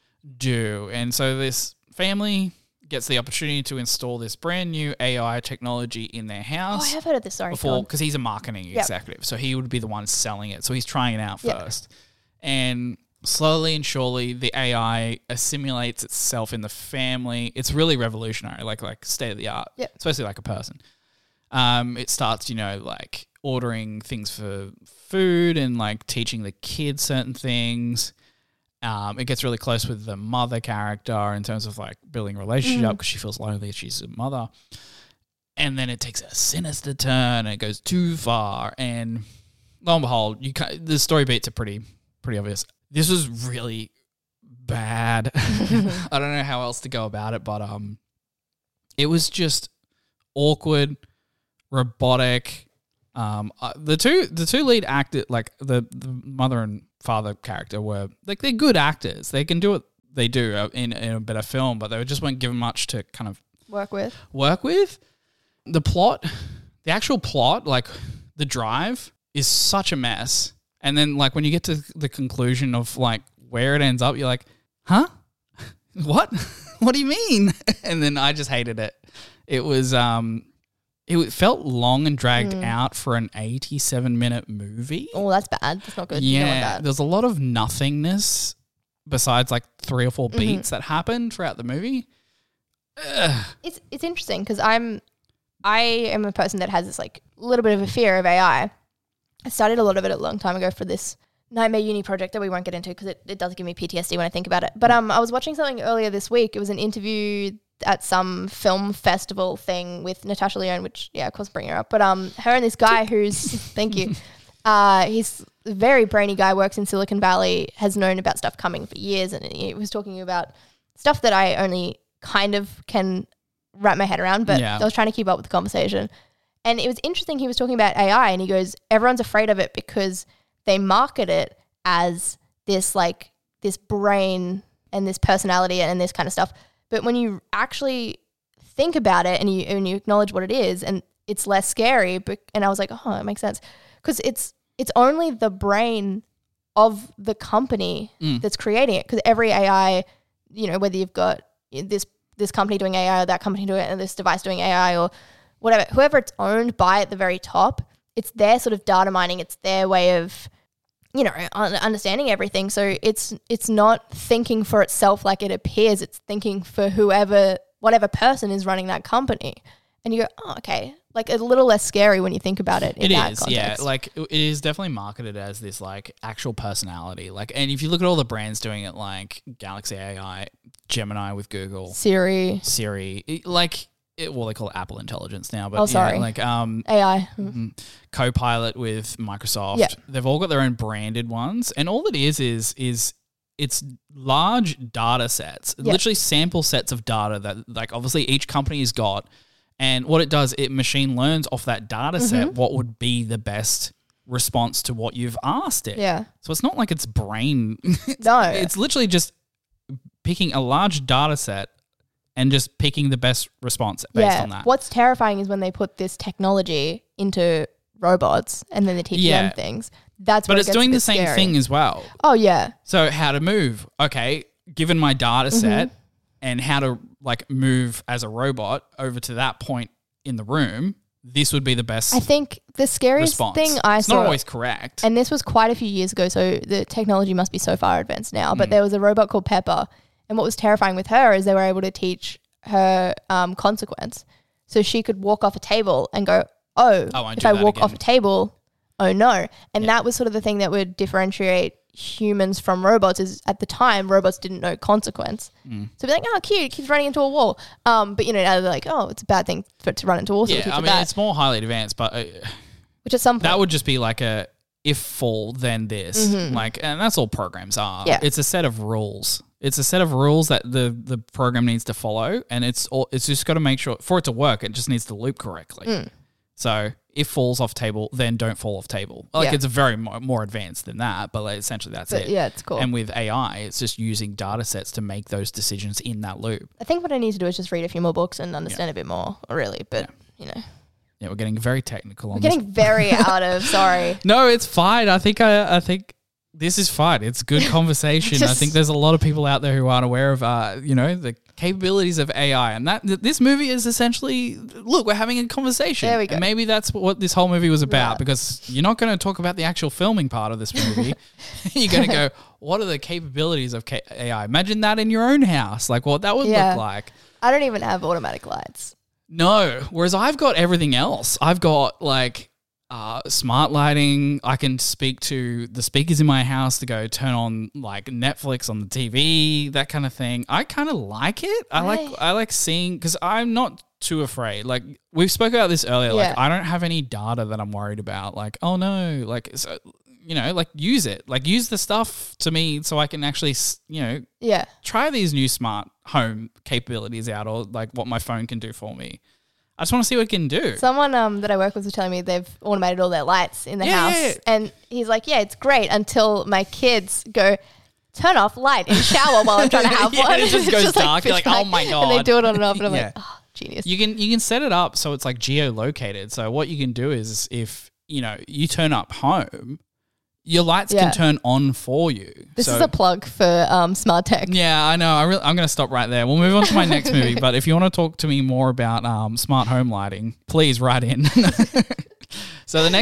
do. And so this family gets the opportunity to install this brand new AI technology in their Oh, house. I have heard of this. Sorry, Before, Colin. because he's a marketing executive, so he would be the one selling it. So he's trying it out first, and slowly and surely, the AI assimilates itself in the family. It's really revolutionary, like state of the art. Yep. Especially like a person. It starts, like ordering things for food and like teaching the kids certain things. It gets really close with the mother character in terms of like building a relationship up because she feels lonely. She's a mother. And then it takes a sinister turn and it goes too far. And lo and behold, the story beats are pretty obvious. This was really bad. I don't know how else to go about it, but it was just awkward, robotic. The two lead actors, like the mother and father character, were like they're good actors. They can do what they do in a better film, but they just weren't given much to kind of Work with. The plot, the actual plot, like the drive, is such a mess. And then like when you get to the conclusion of like where it ends up, you're like, huh? What? What do you mean? And then I just hated it. It was it felt long and dragged out for an 87-minute movie. Oh, that's bad. That's not good. You don't want Yeah, that. there's a lot of nothingness besides like 3 or 4 beats that happen throughout the movie. It's interesting because I am a person that has this like little bit of a fear of AI. I studied a lot of it a long time ago for this Nightmare Uni project that we won't get into because it does give me PTSD when I think about it. But I was watching something earlier this week. It was an interview at some film festival thing with Natasha Lyonne, which, yeah, of course, bring her up. But her and this guy who's, thank you, he's a very brainy guy, works in Silicon Valley, has known about stuff coming for years. And he was talking about stuff that I only kind of can wrap my head around, but I was trying to keep up with the conversation. And it was interesting. He was talking about AI and he goes, everyone's afraid of it because they market it as this like this brain and this personality and this kind of stuff. But when you actually think about it and you acknowledge what it is, and it's less scary. And I was like, oh, it makes sense because it's only the brain of the company that's creating it. Because every AI, whether you've got this company doing AI or that company doing it and this device doing AI or whatever, whoever it's owned by at the very top, it's their sort of data mining. It's their way of, understanding everything. So it's not thinking for itself like it appears. It's thinking for whatever person is running that company. And you go, oh, okay. Like, a little less scary when you think about it in that context. Yeah. Like, it is definitely marketed as this, like, actual personality. Like, and if you look at all the brands doing it, like Galaxy AI, Gemini with Google, Siri, like, they call it Apple Intelligence now. But AI. Copilot with Microsoft. Yeah. They've all got their own branded ones. And all it is it's large data sets, literally sample sets of data that, like, obviously each company has got. And what it does, it machine learns off that data set what would be the best response to what you've asked it. Yeah. So it's not like it's brain. No. It's literally just picking a large data set and just picking the best response based on that. What's terrifying is when they put this technology into robots and then they teach them things. But it's doing the same thing as well. Oh, yeah. So how to move. Okay, given my data set and how to, like, move as a robot over to that point in the room, this would be the best I think the scariest response. thing I it's saw... not always correct. And this was quite a few years ago, so the technology must be so far advanced now. But there was a robot called Pepper. And what was terrifying with her is they were able to teach her consequence. So she could walk off a table and go, if I walk off a table, oh no. And that was sort of the thing that would differentiate humans from robots. Is at the time, robots didn't know consequence. So be like, oh, cute, it keeps running into a wall. But now they're like, oh, it's a bad thing for it to run into a wall. So it's more highly advanced, but which at some point, that would just be like a if fall then this, like, and that's all programs are. Yeah. It's a set of rules. It's a set of rules that the program needs to follow, and it's just got to make sure for it to work. It just needs to loop correctly. So if falls off table, then don't fall off table. Like, it's a very more advanced than that, but like, essentially that's it. Yeah, it's cool. And with AI, it's just using data sets to make those decisions in that loop. I think what I need to do is just read a few more books and understand a bit more, really. But, Yeah, we're getting very technical on this. We're getting very out of, sorry. No, it's fine. I think this is fine. It's good conversation. I think there's a lot of people out there who aren't aware of, the capabilities of AI. And this movie is essentially, look, we're having a conversation. There we go. And maybe that's what this whole movie was about, because you're not going to talk about the actual filming part of this movie. You're going to go, what are the capabilities of AI? Imagine that in your own house, like what that would look like. I don't even have automatic lights. No, whereas I've got everything else. I've got, like, smart lighting. I can speak to the speakers in my house to go turn on, like, Netflix on the TV, that kind of thing. I kind of like it. I like seeing, because I'm not too afraid. Like, we spoke about this earlier. Like, I don't have any data that I'm worried about. Like, oh no, like, so, like, use it. Like, use the stuff to me so I can actually, try these new smart home capabilities out, or like what my phone can do for me. I just want to see what it can do. Someone that I work with was telling me they've automated all their lights in the house. Yeah. And he's like, yeah, it's great until my kids go, turn off light in the shower while I'm trying to have one. It just goes dark. You're like, oh my God. And they do it on and off. And I'm like, oh, genius. You can set it up so it's like geolocated. So what you can do is if, you turn up home, your lights can turn on for you. This is a plug for smart tech. Yeah, I know. I'm going to stop right there. We'll move on to my next movie. But if you want to talk to me more about smart home lighting, please write in. So the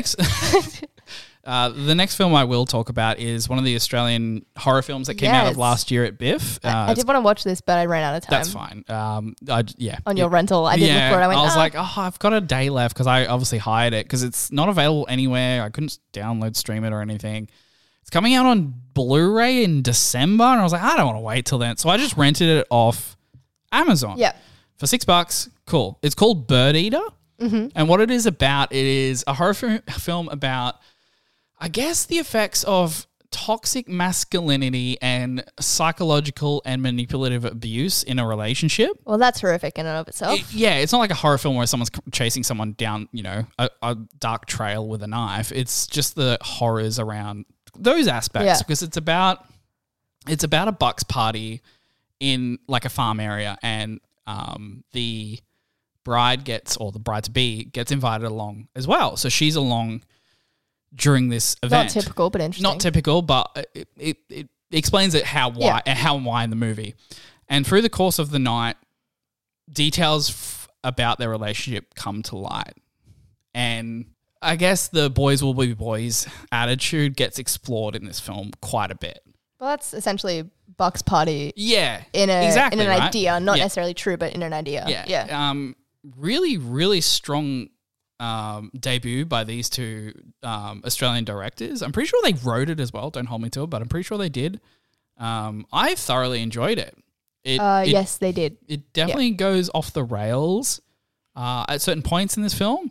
next film I will talk about is one of the Australian horror films that came out of last year at BIFF. I did want to watch this, but I ran out of time. That's fine. On your rental, I did look for it. I was like, I've got a day left because I obviously hired it because it's not available anywhere. I couldn't download, stream it or anything. It's coming out on Blu-ray in December, and I was like, I don't want to wait till then. So I just rented it off Amazon. Yeah. For $6. Cool. It's called Bird Eater. Mm-hmm. And what it is about, it is a horror film about, I guess, the effects of toxic masculinity and psychological and manipulative abuse in a relationship. Well, that's horrific in and of itself. It's not like a horror film where someone's chasing someone down, a dark trail with a knife. It's just the horrors around those aspects because it's about a bucks party in like a farm area, and the bride the bride-to-be gets invited along as well. So she's along during this event. Not typical, but interesting. Not typical, but it explains it how and why in the movie. And through the course of the night, details about their relationship come to light. And I guess the boys will be boys attitude gets explored in this film quite a bit. Well, that's essentially Buck's party. Yeah. In an right? idea, not necessarily true, but in an idea. Yeah. Really, really strong debut by these two Australian directors. I'm pretty sure they wrote it as well. Don't hold me to it, but I'm pretty sure they did. I thoroughly enjoyed it. Yes, they did. It definitely goes off the rails at certain points in this film.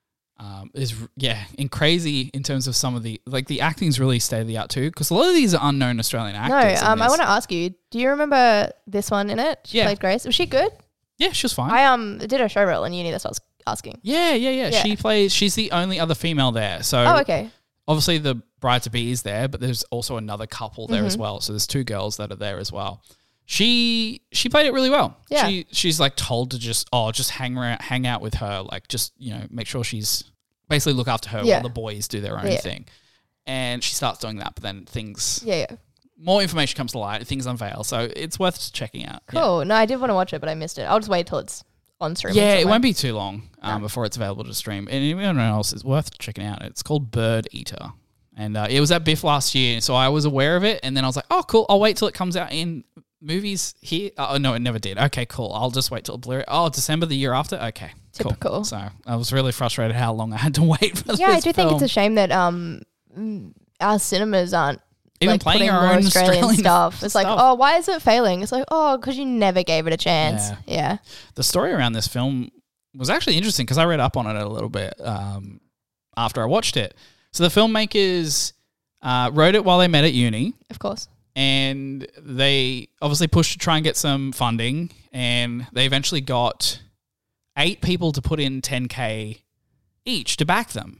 And crazy in terms of some of the acting's really state of the art too, because a lot of these are unknown Australian actors. No, I want to ask you, do you remember this one in it? She played Grace. Was she good? Yeah, she was fine. I did a showreel in uni. That's what I was asking. Yeah. She's the only other female there. So okay. Obviously the bride to be is there, but there's also another couple there as well. So there's two girls that are there as well. She played it really well. Yeah. She's like told to just hang out with her, like just, make sure she's basically look after her while the boys do their own thing. And she starts doing that, but then things more information comes to light, things unveil. So it's worth checking out. Cool. Yeah. No, I did want to watch it, but I missed it. I'll just wait till it's on stream. Yeah, it won't be too long before it's available to stream. And anyone else, it's worth checking out. It's called Bird Eater. And it was at BIFF last year, so I was aware of it. And then I was like, oh, cool, I'll wait till it comes out in movies here. Oh, no, it never did. Okay, cool. I'll just wait till Blu-ray. Oh, December the year after? Okay, typical. Cool. So I was really frustrated how long I had to wait for this I do think film. it's a shame that our cinemas aren't even playing our own Australian stuff. It's like, oh, why is it failing? It's like, oh, because you never gave it a chance. Yeah. The story around this film was actually interesting because I read up on it a little bit after I watched it. So the filmmakers wrote it while they met at uni. Of course. And they obviously pushed to try and get some funding, and they eventually got 8 people to put in $10K each to back them.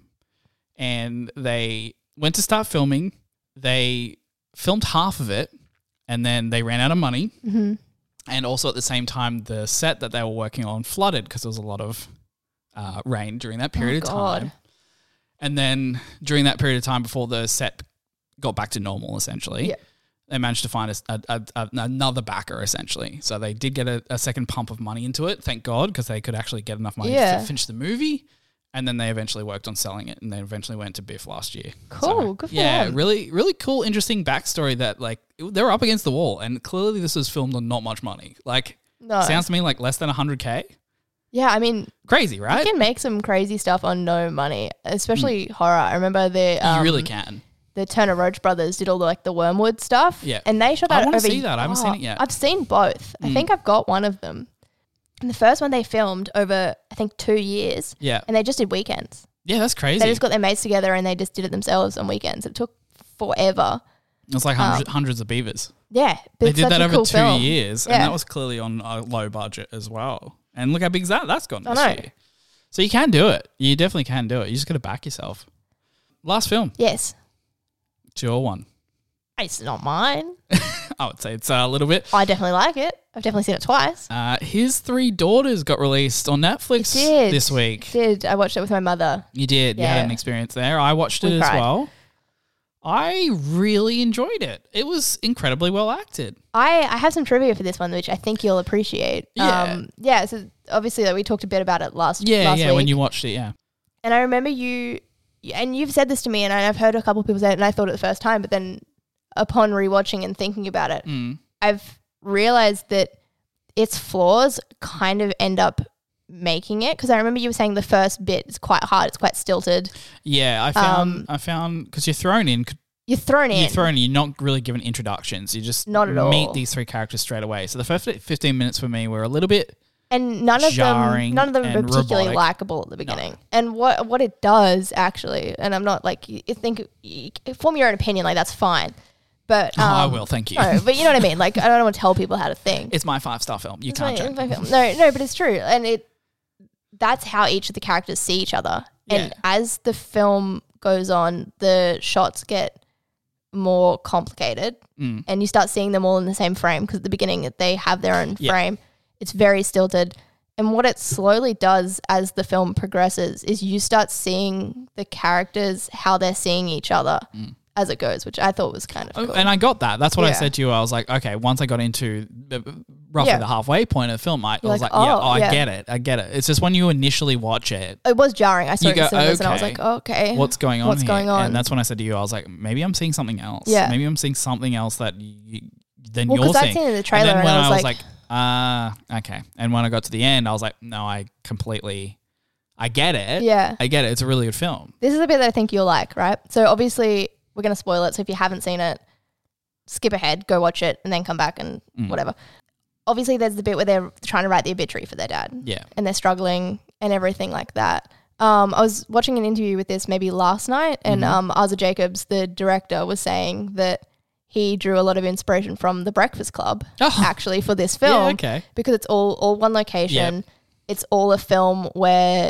And they went to start filming. They filmed half of it, and then they ran out of money. Mm-hmm. And also at the same time, the set that they were working on flooded because there was a lot of rain during that period of time. And then during that period of time before the set got back to normal, essentially, they managed to find another backer, essentially. So they did get a second pump of money into it, thank God, because they could actually get enough money to finish the movie. And then they eventually worked on selling it, and they eventually went to BIFF last year. Cool, good for them. Really, really cool, interesting backstory that they were up against the wall, and clearly this was filmed on not much money. Sounds to me like less than 100K. Yeah, I mean, crazy, right? You can make some crazy stuff on no money, especially horror. I remember you really can. The Turner Roach brothers did all the Wormwood stuff. Yeah, and they shot that. I want to see that. I haven't seen it yet. I've seen both. I think I've got one of them. And the first one they filmed over, I think, 2 years. Yeah, and they just did weekends. Yeah, that's crazy. They just got their mates together and they just did it themselves on weekends. It took forever. It's like hundreds of beavers. Yeah, they did that over 2 film. years, and that was clearly on a low budget as well. And look how big that's gone this year. So you can do it. You definitely can do it. You just got to back yourself. Last film. Yes. It's your one. It's not mine. I would say it's a little bit. I definitely like it. I've definitely seen it twice. His Three Daughters got released on Netflix this week. I watched it with my mother. You did. You had an experience there. I watched it as well. I really enjoyed it. It was incredibly well acted. I have some trivia for this one, which I think you'll appreciate. Yeah. So obviously we talked a bit about it last week. When you watched it, yeah. And I remember you've said this to me, and I've heard a couple of people say it, and I thought it the first time, but then upon rewatching and thinking about it, I've realized that its flaws kind of end up making it, because I remember you were saying the first bit is quite hard, it's quite stilted. Yeah, I found because you're thrown in. You're not really given introductions. You just not at all meet these 3 characters straight away. So the first 15 minutes for me were a little bit and none of them are particularly likable at the beginning. No. And what it does actually, and I'm not form your own opinion, that's fine. But I will, thank you. No, but you know what I mean. I don't want to tell people how to think. It's my 5-star film. You can't judge. No, but it's true, and that's how each of the characters see each other. And as the film goes on, the shots get more complicated, and you start seeing them all in the same frame, because at the beginning they have their own frame. It's very stilted, And what it slowly does as the film progresses is you start seeing the characters, how they're seeing each other as it goes, which I thought was kind of cool. And I got that. That's what I Yeah. said to you. I was like, okay, once I got into roughly Yeah. the halfway point of the film, I was like, like, oh, I yeah. get it. I get it. It's just when you initially watch it, It was jarring. I saw You it in go, cinemas and I was okay, like, oh, okay. what's going on What's here? going on? And that's when I said to you, I was like, maybe I'm seeing something else. Yeah. Maybe I'm seeing something else that then Well, you're 'cause I'd seeing. seen it in the trailer and then and when I was like, okay. And when I got to the end, I was like, no, I get it. Yeah. I get it. It's a really good film. This is the bit that I think you'll like, right? So obviously we're going to spoil it. So if you haven't seen it, skip ahead, go watch it, and then come back and whatever. Obviously there's the bit where they're trying to write the obituary for their dad. Yeah. And they're struggling and everything like that. I was watching an interview with this maybe last night, and Arza Jacobs, the director, was saying that he drew a lot of inspiration from The Breakfast Club actually for this film. Yeah, okay. Because it's all one location. Yep. It's all a film where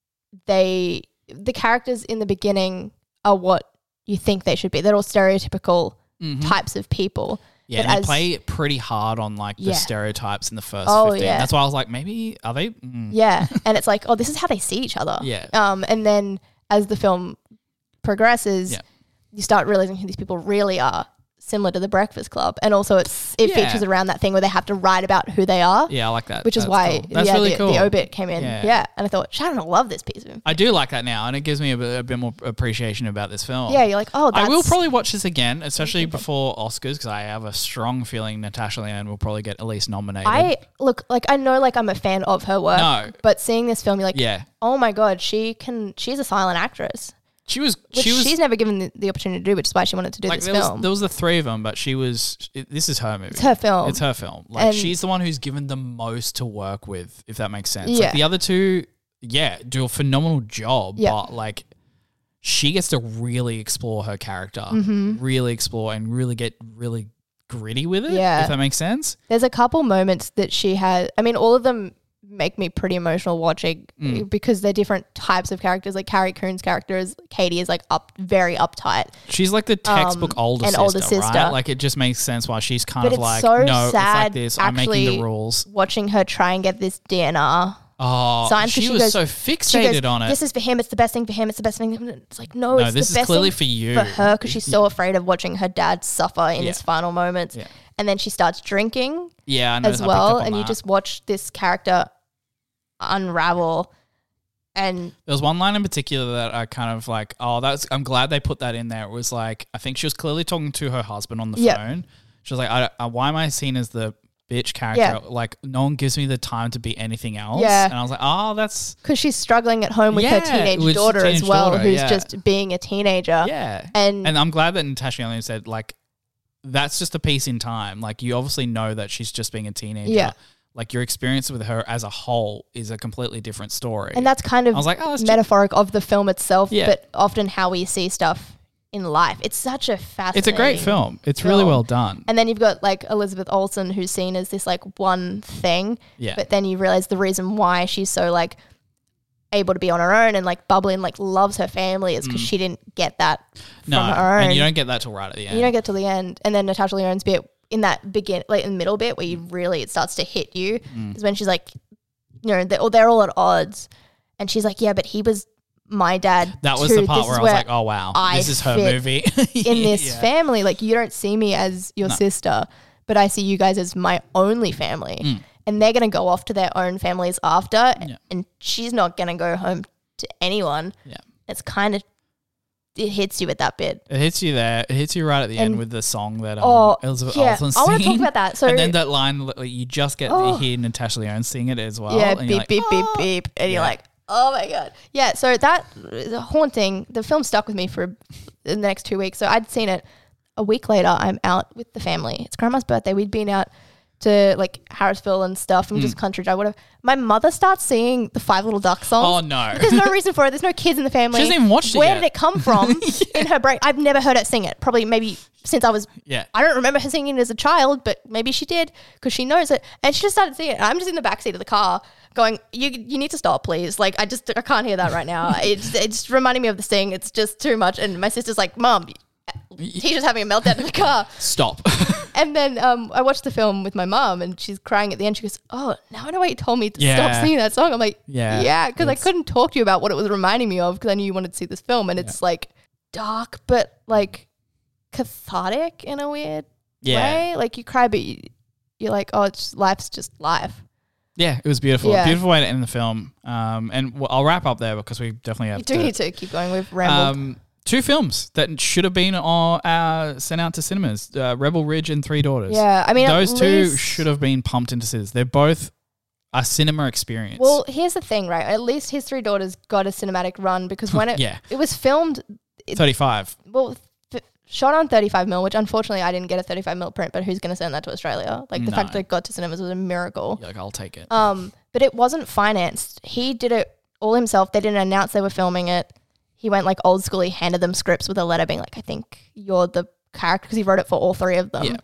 the characters in the beginning are what you think they should be. They're all stereotypical types of people. Yeah, But and they play it pretty hard on like the Yeah. stereotypes in the first Oh, 15. yeah. That's why I was like, maybe are they? Yeah. And it's like, oh, this is how they see each other. Yeah. And then as the film progresses, Yeah. you start realizing who these people really are, similar to The Breakfast Club. And also it Yeah. features around that thing where they have to write about who they are. Yeah, I like that. Which is That's why cool. That's really cool. the obit came in. Yeah. Yeah. And I thought, Shannon will love this piece of him. I do like that now, and it gives me a bit more appreciation about this film. Yeah, you're like, oh, that's... I will probably watch this again, especially before Oscars, because I have a strong feeling Natasha Lyonne will probably get at least nominated. I know I'm a fan of her work. No. But seeing this film, you're like, Yeah. oh my God, she's a silent actress. Which She's never given the opportunity to do, which is why she wanted to do like this there film. was the three of them, but this is her movie. It's her film. It's her film. Like And- she's the one who's given the most to work with, if that makes sense. Yeah. Like the other two, do a phenomenal job, Yeah. but like she gets to really explore her character, Mm-hmm. really explore and really get really gritty with it. Yeah. If that makes sense. There's a couple moments that she had. I mean, all of them make me pretty emotional watching because they're different types of characters. Like Carrie Coon's character Katie is like very uptight. She's like the textbook older an sister, older sister. right? Like it just makes sense why she's kind But of it's like, so no, it's like sad this. I'm making actually the rules. watching her try and get this DNR. Oh, Sign, 'cause she she was goes- so She fixated goes, on it. this is for him. It's the best thing for him. It's the best thing. It's like, no, it's this the is best clearly thing for you. for her because she's so afraid of watching her dad suffer in his final moments. Yeah. And then she starts drinking Yeah, I know. as I picked well. up on And you that. just watch this character unravel. And There was one line in particular that I kind of like, I'm glad they put that in there. It was like, I think she was clearly talking to her husband on the Yep. phone. She was like, why am I seen as the bitch character? Yeah. Like, no one gives me the time to be anything else. Yeah. And I was like, that's, because she's struggling at home with her Yeah, teenage with daughter as teenage well, daughter, who's yeah. just being a teenager. yeah. And And I'm glad that Natasha Lyonne said, like, that's just a piece in time. Like, you obviously know that she's just being a teenager. Yeah. Like, your experience with her as a whole is a completely different story. And that's kind of I was like, that's metaphoric of the film itself, Yeah. but often how we see stuff in life. It's such a fascinating... it's a great film. It's really well done. And then you've got like Elizabeth Olsen, who's seen as this like one thing, Yeah. but then you realize the reason why she's so like able to be on her own and like bubbly and like loves her family is because she didn't get that from her own. and you don't get that till right at the end. You don't get to the end. And then Natasha Lyonne's bit in that like in the middle bit where you really, it starts to hit you is when she's like, you know, they're all at odds. And she's like, yeah, but he was my dad That was too. the part This where is I was like, oh, wow, I this is her fit movie. in this Yeah. family. Like, you don't see me as your sister, but I see you guys as my only family. Mm. And they're going to go off to their own families after, and she's not going to go home to anyone. Yeah. It's kind of, it hits you at that bit. It hits you there. It hits you right at the end And- with the song that Oh, Elizabeth yeah. Olsen I want to talk singing. about that. So, and then that line, like, you just get to hear Natasha Lyonne sing it as well. yeah, and you're beep, beep, beep, "Oh." beep. And you're Yeah. like, oh my God. Yeah, so that is haunting. The film stuck with me for the next 2 weeks. So I'd seen it. A week later, I'm out with the family. It's grandma's birthday. We'd been out to like Harrisville and stuff and just country drive, whatever. My mother starts singing the Five Little Ducks song. Oh, no. There's no reason for it. There's no kids in the family. She hasn't even watched it Where yet. did it come from in her brain? I've never heard her sing it. Probably maybe since I was Yeah. I don't remember her singing it as a child, but maybe she did because she knows it. And she just started singing it. And I'm just in the backseat of the car going, you need to stop, please. Like, I can't hear that right now. It's reminding me of the sing. It's just too much. And my sister's like, Mom, teacher's having a meltdown in the car. Stop. And then I watched the film with my mum, and she's crying at the end. She goes, "Oh, now I know why you told me to stop singing that song." I'm like, "Yeah," because I couldn't talk to you about what it was reminding me of because I knew you wanted to see this film, and it's like dark but like cathartic in a weird way. Like you cry, but you're like, "Oh, life's just life." Yeah, it was beautiful. Yeah. Beautiful way to end the film. And I'll wrap up there because we definitely have to. You do need to keep going. We've rambled. 2 films that should have been sent out to cinemas, Rebel Ridge and Three Daughters. Yeah, I mean, those 2 should have been pumped into cinemas. They're both a cinema experience. Well, here's the thing, right? At least his Three Daughters got a cinematic run because when it was filmed... 35. Well, shot on 35mm, which unfortunately I didn't get a 35mm print, but who's going to send that to Australia? Like the fact that it got to cinemas was a miracle. Yeah, like I'll take it. But it wasn't financed. He did it all himself. They didn't announce they were filming it. He went like old school. He handed them scripts with a letter being like, "I think you're the character," because he wrote it for all 3 of them. Yeah.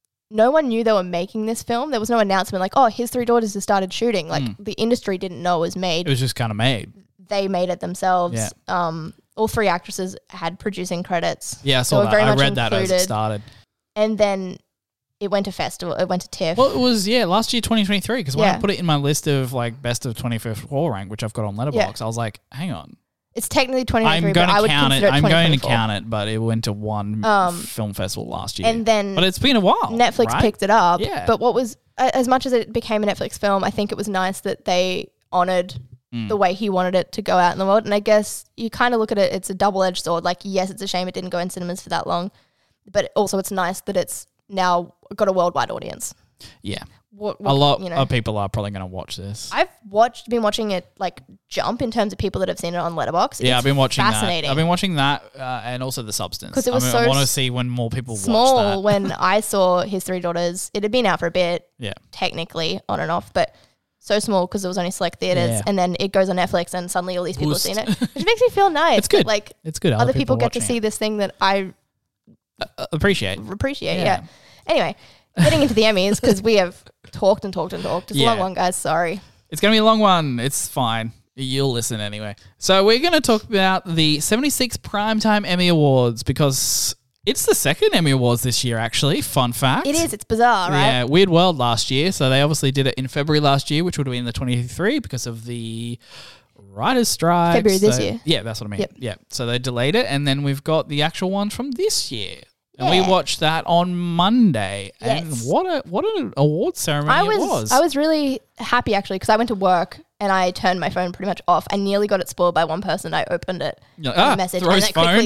No one knew they were making this film. There was no announcement like, "Oh, his Three Daughters has started shooting." Like the industry didn't know it was made. It was just kind of made. They made it themselves. Yeah. All 3 actresses had producing credits. Yeah, I saw that. I read that as it started. And then it went to festival. It went to TIFF. Well, it was, last year, 2023, because when I put it in my list of like best of 25th War rank, which I've got on Letterboxd, I was like, hang on. It's technically 2023, but I would consider it 2024. I'm going to count it, but it went to one film festival last year. And then... But it's been a while, Netflix picked it up. Yeah. But what was... As much as it became a Netflix film, I think it was nice that they honoured the way he wanted it to go out in the world. And I guess you kind of look at it, it's a double-edged sword. Like, yes, it's a shame it didn't go in cinemas for that long, but also it's nice that it's now got a worldwide audience. Yeah. A lot of people are probably going to watch this. I've been watching it like jump in terms of people that have seen it on Letterboxd. Yeah, I've been watching that. I've been watching that and also The Substance. Because it was I want to see when more people watch that. Small when I saw his Three Daughters. It had been out for a bit, technically on and off, but so small because it was only select theaters, and then it goes on Netflix, and suddenly all these people have seen it, which makes me feel nice. It's good. Like it's good. Other people get to see this thing that I appreciate. Yeah. Anyway. Getting into the Emmys because we have talked and talked and talked. It's a long one, guys. Sorry. It's going to be a long one. It's fine. You'll listen anyway. So we're going to talk about the 76 Primetime Emmy Awards because it's the second Emmy Awards this year, actually. Fun fact. It is. It's bizarre, right? Yeah. Weird World last year. So they obviously did it in February last year, which would have been the 23 because of the writer's strike. February this year. Yeah, that's what I mean. Yep. Yeah. So they delayed it. And then we've got the actual one from this year. And we watched that on Monday. Yes. And what an award ceremony it was. I was really happy, actually, because I went to work and I turned my phone pretty much off. I nearly got it spoiled by one person. I opened it, a message, and it quickly,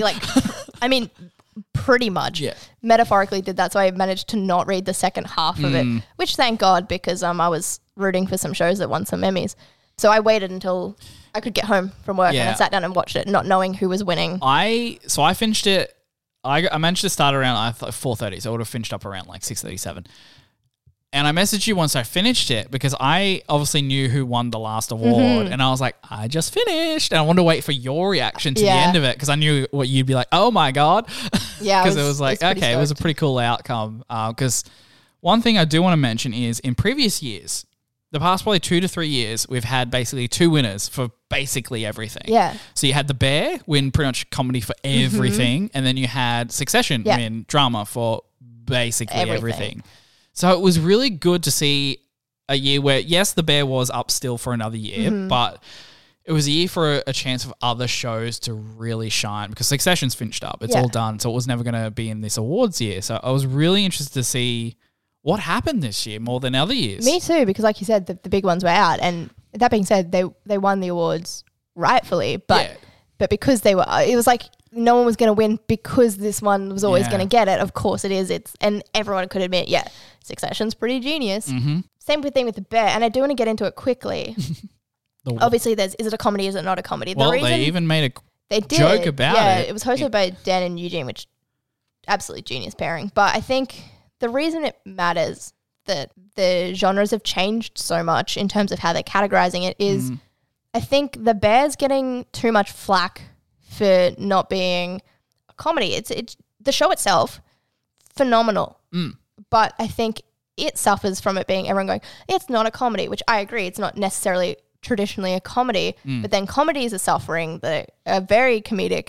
I mean, pretty much metaphorically did that. So I managed to not read the second half of it, which thank God, because I was rooting for some shows that won some Emmys. So I waited until I could get home from work and I sat down and watched it, not knowing who was winning. I finished it. I managed to start around 4:30, so I would have finished up around like 6:37. And I messaged you once I finished it because I obviously knew who won the last award. And I was like, I just finished. And I wanted to wait for your reaction to the end of it because I knew what you'd be like, oh my God. Yeah. Because it was like, it was a pretty cool outcome. Because one thing I do want to mention is in previous years, the past probably 2 to 3 years, we've had basically 2 winners for basically everything. Yeah. So you had The Bear win pretty much comedy for everything. And then you had Succession win drama for basically everything. So it was really good to see a year where, yes, The Bear was up still for another year, but it was a year for a chance of other shows to really shine because Succession's finished up. It's all done. So it was never going to be in this awards year. So I was really interested to see what happened this year more than other years. Me too, because like you said, the big ones were out. And that being said, they won the awards rightfully, but because it was like no one was going to win because this one was always going to get it. Of course it is. And everyone could admit, Succession's pretty genius. Same thing with The Bear. And I do want to get into it quickly. Obviously, is it a comedy? Is it not a comedy? Well, they even made a joke about it. Yeah, it was hosted by Dan and Eugene, which absolutely genius pairing. But I think the reason it matters that the genres have changed so much in terms of how they're categorizing it is I think The Bear's getting too much flack for not being a comedy. It's the show itself, phenomenal. But I think it suffers from it being everyone going, it's not a comedy, which I agree. It's not necessarily traditionally a comedy, but then comedies are suffering. They are very comedic,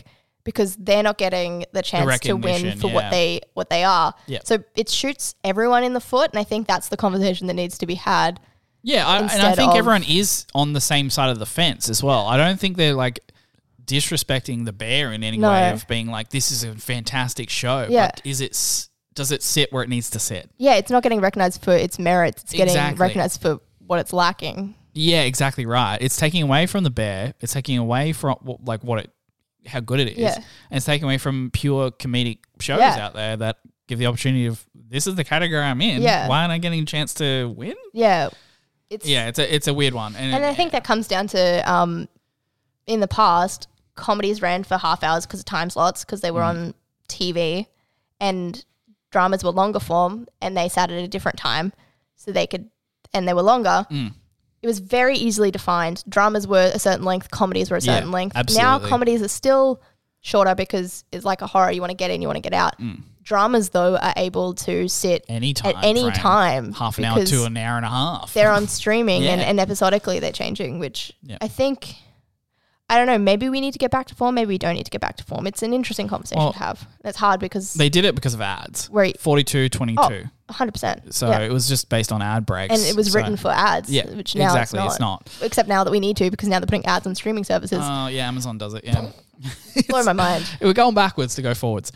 because they're not getting the chance to win for what they are. Yeah. So it shoots everyone in the foot, and I think that's the conversation that needs to be had. Yeah, and I think everyone is on the same side of the fence as well. I don't think they're like disrespecting The Bear in any way of being like, this is a fantastic show. Yeah. But does it sit where it needs to sit? Yeah, it's not getting recognized for its merits. It's getting recognized for what it's lacking. Yeah, exactly right. It's taking away from The Bear. It's taking away from like how good it is. Yeah. And it's taking away from pure comedic shows out there that give the opportunity of, this is the category I'm in. Yeah. Why aren't I getting a chance to win? Yeah. It's a weird one. And I think that comes down to, in the past, comedies ran for half hours because of time slots, because they were on TV, and dramas were longer form and they sat at a different time and they were longer. It was very easily defined. Dramas were a certain length, comedies were a certain length. Absolutely. Now comedies are still shorter because it's like a horror. You want to get in, you want to get out. Dramas, though, are able to sit at any time. Half an hour to an hour and a half. They're on streaming and episodically they're changing, which I think, I don't know, maybe we need to get back to form, maybe we don't need to get back to form. It's an interesting conversation to have. It's hard because... They did it because of ads. 42-22. 100%. So it was just based on ad breaks. And it was written for ads, which now it's not. Except now that we need to, because now they're putting ads on streaming services. Oh, yeah, Amazon does it, yeah. Blow my mind. We're going backwards to go forwards.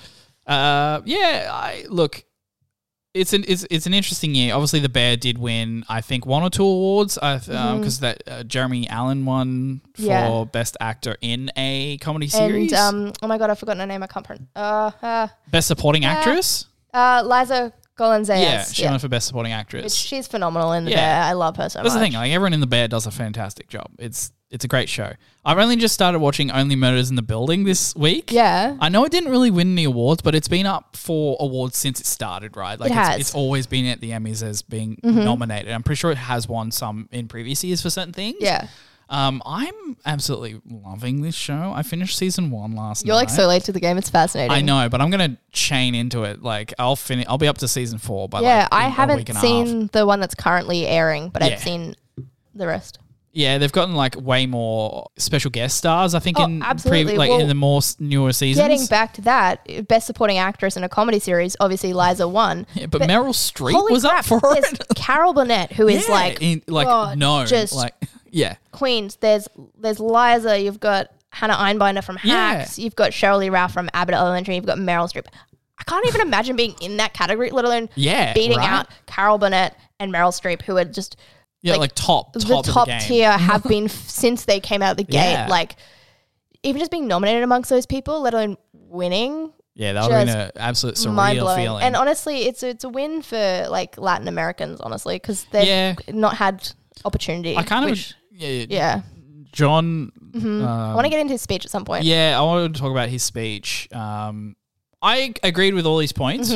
Look, it's an interesting year. Obviously, The Bear did win, I think, 1 or 2 awards because that Jeremy Allen won for Best Actor in a Comedy Series. And, oh my God, I've forgotten her name. I can't pronounce. Best Supporting Actress? Liza Golanzayas. Yeah, she won for Best Supporting Actress. She's phenomenal in The Bear. I love her so much. That's the thing. Like, everyone in The Bear does a fantastic job. It's a great show. I've only just started watching Only Murders in the Building this week. Yeah. I know it didn't really win any awards, but it's been up for awards since it started, right? Like it has. It's always been at the Emmys as being nominated. I'm pretty sure it has won some in previous years for certain things. Yeah. I'm absolutely loving this show. I finished season 1 last night. You're like so late to the game. It's fascinating. I know, but I'm going to chain into it. Like I'll be up to season 4 by I haven't seen the one that's currently airing, but I've seen the rest. Yeah, they've gotten like way more special guest stars, I think, in absolutely. in the more newer seasons. Getting back to that, Best Supporting Actress in a Comedy Series, obviously Liza won. Yeah, but Meryl Streep was up for it. Carol Burnett, who is Queens. There's Liza. You've got Hannah Einbinder from Hacks. You've got Sheryl Lee Ralph from Abbott Elementary. You've got Meryl Streep. I can't even imagine being in that category, let alone beating out Carol Burnett and Meryl Streep, who are just... top the top tier have been since they came out of the gate. Yeah. Like, even just being nominated amongst those people, let alone winning. Yeah, that would have been an absolute surreal feeling. And honestly, it's a win for like Latin Americans, honestly, because they've not had opportunity. I kind of John. I want to get into his speech at some point. Yeah, I wanted to talk about his speech. I agreed with all these points.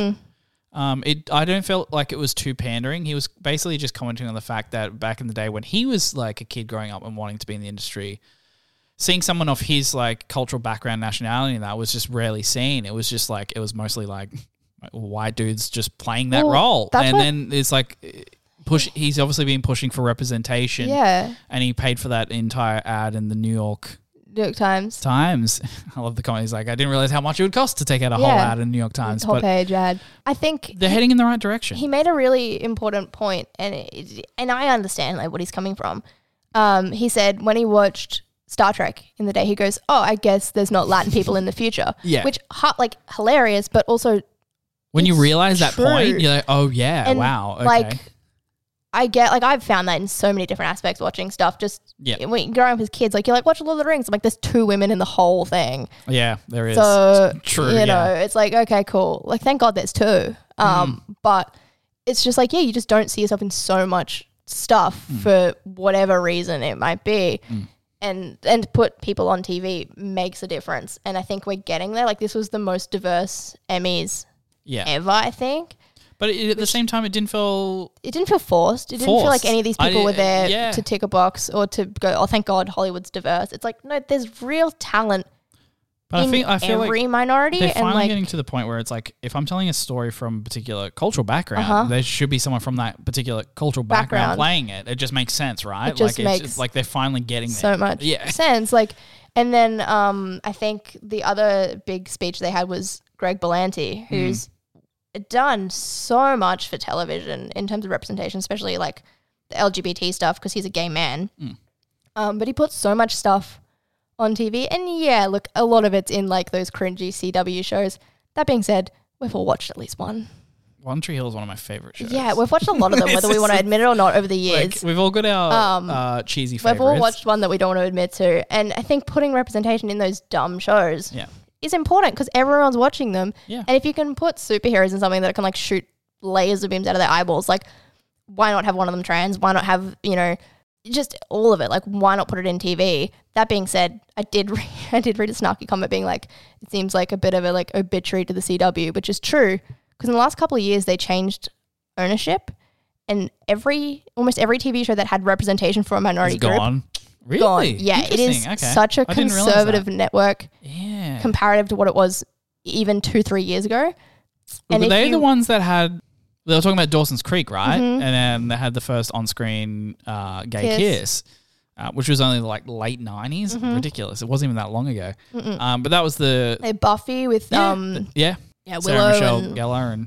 I don't feel like it was too pandering. He was basically just commenting on the fact that back in the day when he was like a kid growing up and wanting to be in the industry, seeing someone of his like cultural background, nationality, and that was just rarely seen. It was just like, it was mostly like white dudes just playing that role. And then it's like he's obviously been pushing for representation. Yeah. And he paid for that entire ad in the New York Times. I love the comment. He's like, I didn't realize how much it would cost to take out a whole ad in New York Times. Whole page ad. I think they're heading in the right direction. He made a really important point, and I understand like what he's coming from. He said when he watched Star Trek in the day, he goes, "Oh, I guess there's not Latin people in the future." Yeah, which like hilarious, but also when you realize that point, you're like, "Oh yeah, and wow." Okay. Like, I get, like, I've found that in so many different aspects watching stuff. Just when growing up as kids, like, you're like, watch Lord of the Rings. I'm like, there's 2 women in the whole thing. Yeah, there is. So, true. You know, it's like, okay, cool. Like, thank God there's 2. But it's just like, you just don't see yourself in so much stuff for whatever reason it might be. And to put people on TV makes a difference. And I think we're getting there. Like, this was the most diverse Emmys ever, I think. But at the same time, it didn't feel forced. It didn't feel like any of these people were there to tick a box or to go, oh, thank God Hollywood's diverse. It's like, no, there's real talent I feel every like minority. They're finally getting to the point where it's like, if I'm telling a story from a particular cultural background, there should be someone from that particular cultural background playing it. It just makes sense, right? It just makes it's like they're finally getting so much sense. Like, And then I think the other big speech they had was Greg Berlanti, who's done so much for television in terms of representation, especially like the LGBT stuff because he's a gay man. But he puts so much stuff on TV. And yeah, look, a lot of it's in like those cringy CW shows. That being said, we've all watched at least one. One Tree Hill is one of my favorite shows. Yeah, we've watched a lot of them, whether we want to admit it or not over the years. Like, we've all got our cheesy favorites. We've all watched one that we don't want to admit to. And I think putting representation in those dumb shows is important because everyone's watching them. Yeah. And if you can put superheroes in something that can like shoot lasers beams out of their eyeballs, like why not have one of them trans? Why not have, you know, just all of it? Like why not put it in TV? That being said, I did read a snarky comment being like, it seems like a bit of a like obituary to the CW, which is true. Because in the last couple of years, they changed ownership, and almost every TV show that had representation for a minority group gone. Really? Gone. Yeah, it is such a conservative network comparative to what it was even 2-3 years ago. And were they the ones that had? They were talking about Dawson's Creek, right? And then they had the first on-screen gay kiss. Which was only like late 90s. Ridiculous. It wasn't even that long ago. But that was the Buffy with Sarah Willow Michelle and Gellar and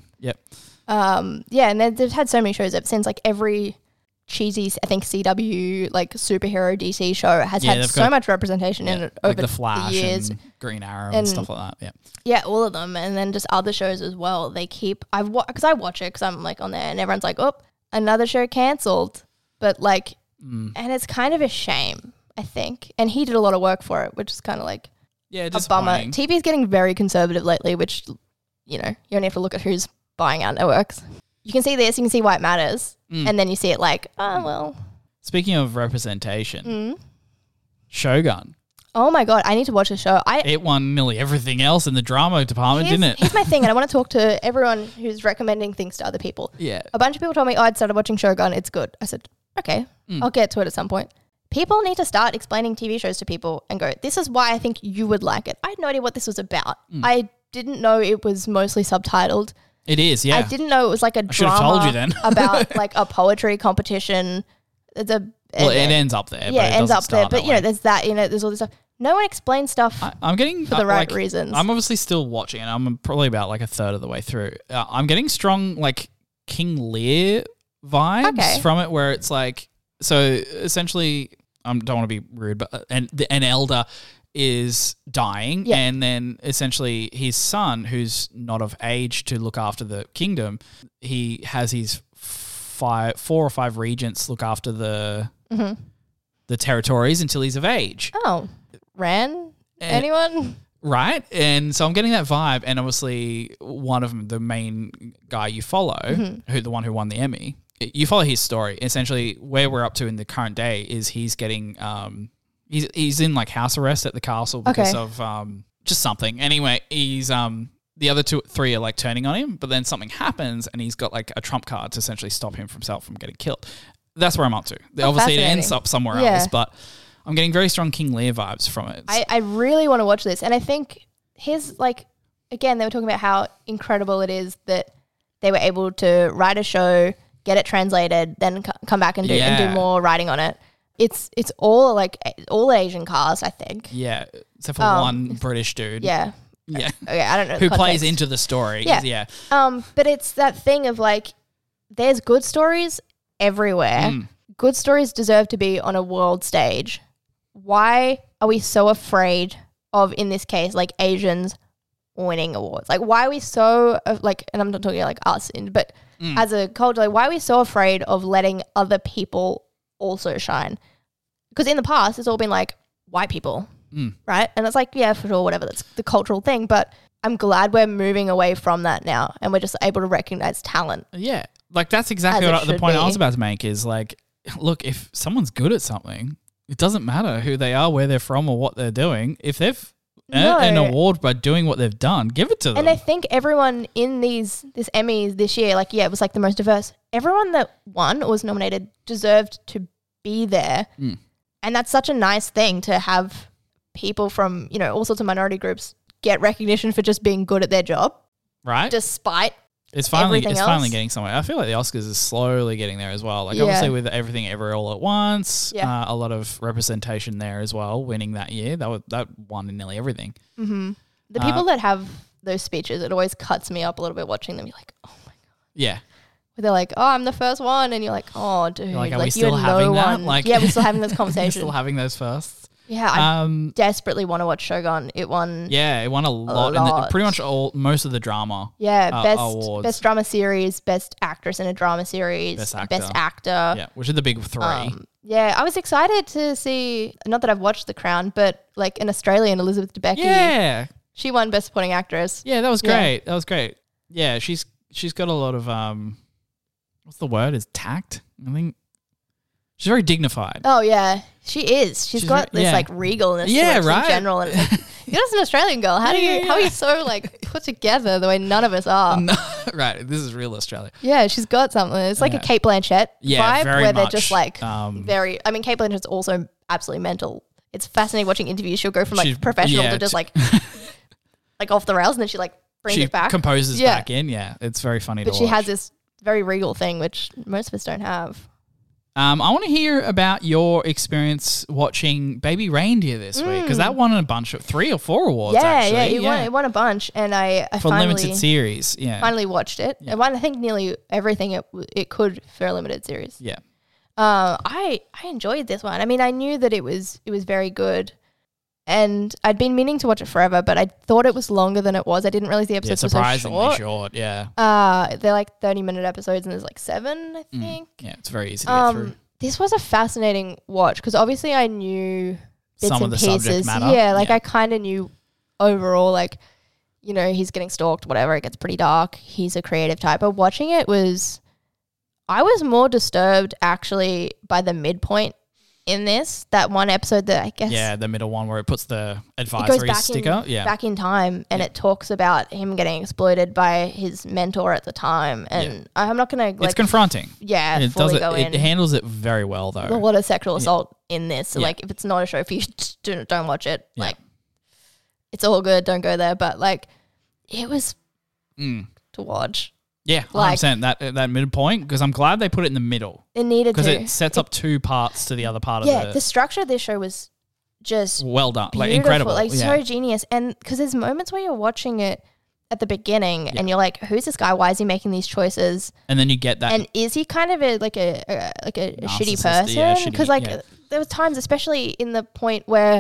and they've had so many shows ever since. Like every cheesy, I think CW like superhero DC show has had so much representation in it over like the Flash the years, and Green Arrow and stuff like that. Yeah, all of them, and then just other shows as well. They keep because I watch it because I'm like on there, and everyone's like, "Oh, another show cancelled," but like, and it's kind of a shame, I think. And he did a lot of work for it, which is kind of like a bummer. TV's getting very conservative lately, which, you know, you only have to look at who's buying out networks. You can see this, you can see why it matters, and then you see it like, oh, well. Speaking of representation, Shogun. Oh my God, I need to watch the show. It won nearly everything else in the drama department, didn't it? Here's my thing, and I want to talk to everyone who's recommending things to other people. Yeah. A bunch of people told me, I'd started watching Shogun, it's good. I said, okay, I'll get to it at some point. People need to start explaining TV shows to people and go, this is why I think you would like it. I had no idea what this was about. I didn't know it was mostly subtitled. It is, yeah. I didn't know it was like a drama told you then. about like a poetry competition. It ends up there. Yeah, it ends up there. But, you know, there's that, you know, there's all this stuff. No one explains stuff I'm getting for the right reasons. I'm obviously still watching, and I'm probably about like a third of the way through. I'm getting strong like King Lear vibes from it, where it's like, so essentially, I don't want to be rude, but an elder is dying, and then essentially his son, who's not of age to look after the kingdom, he has his 4 or 5 regents look after the territories until he's of age. Oh, anyone? Right, and so I'm getting that vibe, and obviously one of them, the main guy you follow, the one who won the Emmy, you follow his story. Essentially, where we're up to in the current day is he's getting he's in like house arrest at the castle because of just something. Anyway, he's the other 3 are like turning on him, but then something happens and he's got like a trump card to essentially stop himself from getting killed. That's where I'm up to. Obviously, it ends up somewhere else, but I'm getting very strong King Lear vibes from it. I really want to watch this, and I think his like again they were talking about how incredible it is that they were able to write a show, get it translated, then come back and do more writing on it. It's all like all Asian cast, I think. Yeah, except for one British dude. Yeah. Yeah. Okay, I don't know. Who plays into the story. Yeah. But it's that thing of like, there's good stories everywhere. Good stories deserve to be on a world stage. Why are we so afraid of, in this case, like Asians winning awards? Like, why are we so like, and I'm not talking like us, but as a culture, like, why are we so afraid of letting other people also shine? Because in the past, it's all been like white people, right? And it's like, yeah, for sure, whatever, that's the cultural thing. But I'm glad we're moving away from that now, and we're just able to recognize talent. Yeah, like that's exactly what the point I was about to make is like, look, if someone's good at something, it doesn't matter who they are, where they're from, or what they're doing. If they've earned an award by doing what they've done, give it to them. And I think everyone in this Emmys this year, like, it was like the most diverse. Everyone that won or was nominated deserved to be there. And that's such a nice thing to have people from, you know, all sorts of minority groups get recognition for just being good at their job. Right. Despite It's finally everything else. getting somewhere. I feel like the Oscars is slowly getting there as well. Like Yeah. obviously with Everything Everywhere All at Once, Yeah. a lot of representation there as well. Winning that year, that won in nearly everything. Mm-hmm. The people that have those speeches, it always cuts me up a little bit watching them. You're like, oh my god. Yeah, They're like, oh, I'm the first one, and you're like, oh, dude, Like, are like we still you're having no that? one. Like, yeah, we're still having this we're conversation. still having those firsts. Yeah, I desperately want to watch Shogun. It won. Yeah, it won a lot. And pretty much most of the drama. Yeah, awards. best drama series, best actress in a drama series, Best actor. Yeah, which are the big three. Yeah, I was excited to see. Not that I've watched The Crown, but like an Australian, Elizabeth Debicki. Yeah, she won Best Supporting Actress. yeah, that was great. That was great. Yeah, she's got a lot of what's the word? Is tact? I think she's very dignified. Oh yeah, she is. She's got this like regalness to her right. in general. And it's like, you're just an Australian girl. How are you so like put together the way none of us are? No, right, this is real Australia. Yeah, she's got something. It's like a Kate Blanchett vibe very where much. they're just like very. I mean, Kate Blanchett's also absolutely mental. It's fascinating watching interviews. She'll go from like professional to just like off the rails, and then she like brings it back. Composes back in. Yeah, it's very funny to watch. But she has this very regal thing, which most of us don't have. I want to hear about your experience watching Baby Reindeer this week, because that won a bunch of 3 or 4 awards. Actually. It won a bunch, and I for finally, limited series. Yeah, finally watched it. It won, I think, nearly everything it could for a limited series. Yeah. I enjoyed this one. I mean, I knew that it was very good, and I'd been meaning to watch it forever, but I thought it was longer than it was. I didn't realize the episodes were so surprisingly short. Yeah. They're like 30-minute episodes, and there's like 7, I think. Yeah, it's very easy to get through. This was a fascinating watch because obviously I knew bits Some and of the pieces. subject matter. Yeah, like I kind of knew overall, like, you know, he's getting stalked, whatever. It gets pretty dark. He's a creative type. But watching it I was more disturbed actually by the midpoint in this. That one episode that I guess. Yeah, the middle one where it puts the It goes advisory back sticker. back in time, and it talks about him getting exploited by his mentor at the time. And I'm not going to it's confronting. Yeah, It fully does go in. It handles it very well though. There's a lot of sexual assault in this. So like, if it's not a show for you, just don't watch it. Yeah. Like, it's all good. Don't go there. But like, it was to watch. Yeah, 100%. That midpoint, because I'm glad they put it in the middle. It needed to. Because it sets up 2 parts to the other part of Yeah, the structure of this show was just well done. beautiful, Like incredible. like so genius. And because there's moments where you're watching it at the beginning and you're like, who's this guy? Why is he making these choices? And then you get that. And is he kind of a shitty person? Yeah, Because there was times, especially in the point where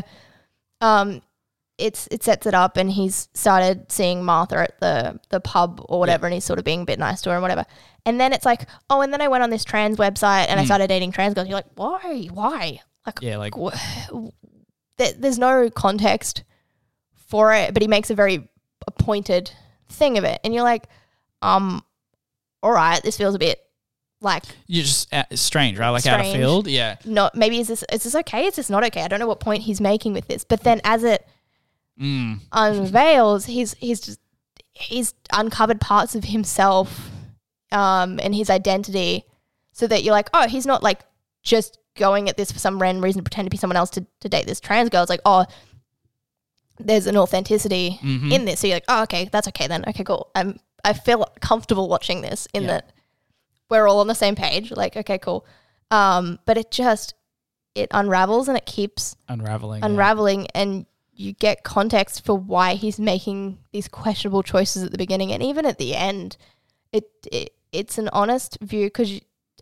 it sets it up and he's started seeing Martha at the pub or whatever, and he's sort of being a bit nice to her and whatever. And then it's like, oh, and then I went on this trans website and I started dating trans girls. You're like, why? Like, there's no context for it, but he makes a very pointed thing of it, and you're like, all right, this feels a bit like you're just strange, right? Like out of field, yeah. Not maybe is this okay? Is this not okay? I don't know what point he's making with this, but then as it unveils, he's uncovered parts of himself and his identity, so that you're like, oh, he's not like just going at this for some random reason to pretend to be someone else to date this trans girl. It's like, oh, there's an authenticity in this. So you're like, oh, okay, that's okay then. Okay, cool. I feel comfortable watching this in that we're all on the same page. Like, okay, cool. But it unravels and it keeps unraveling, and you get context for why he's making these questionable choices at the beginning, and even at the end, it's an honest view, because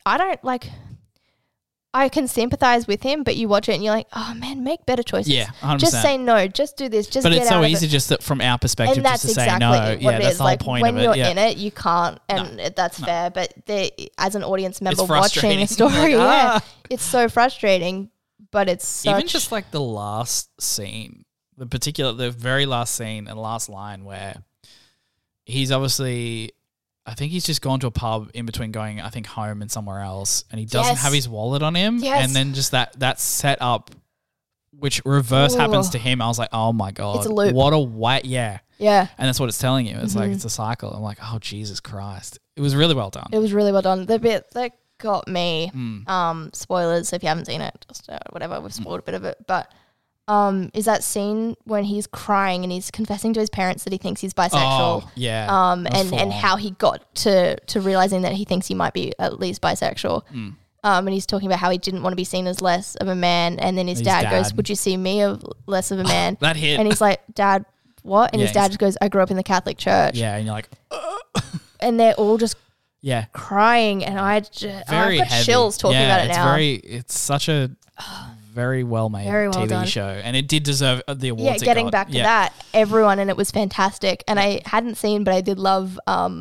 I can sympathize with him, but you watch it and you're like, oh man, make better choices. Yeah, 100%. Just say no. Just do this. Just but get it's so out easy of it. just from our perspective, And that's just to exactly say no. what Yeah, it that's is. the whole Like, point when of it. you're Yeah. in it, you can't, and that's fair. But as an audience member It's watching a frustrating. story, Like, it's so frustrating. But it's such even just like the last scene, the very last scene and last line where he's obviously, I think he's just gone to a pub in between going, I think, home and somewhere else, and he doesn't have his wallet on him. Yes. And then just that set up, which reverse happens to him. I was like, oh my God. It's a loop. What a white, yeah. Yeah. And that's what it's telling you. It's like, it's a cycle. I'm like, oh, Jesus Christ. It was really well done. It was really well done. The bit that got me, spoilers if you haven't seen it, just whatever, we've spoiled a bit of it, but is that scene when he's crying and he's confessing to his parents that he thinks he's bisexual. Oh, yeah. And how he got to realizing that he thinks he might be at least bisexual. And he's talking about how he didn't want to be seen as less of a man. And then his dad goes, would you see me as less of a man? That hit. And he's like, Dad, what? And his dad just goes, I grew up in the Catholic Church. Yeah, and you're like, and they're all just yeah, crying. And I've got chills talking about it now. It's such a very well made TV done. show, and it did deserve the awards. Yeah, getting back to that, everyone in it was fantastic, and I hadn't seen, but I did love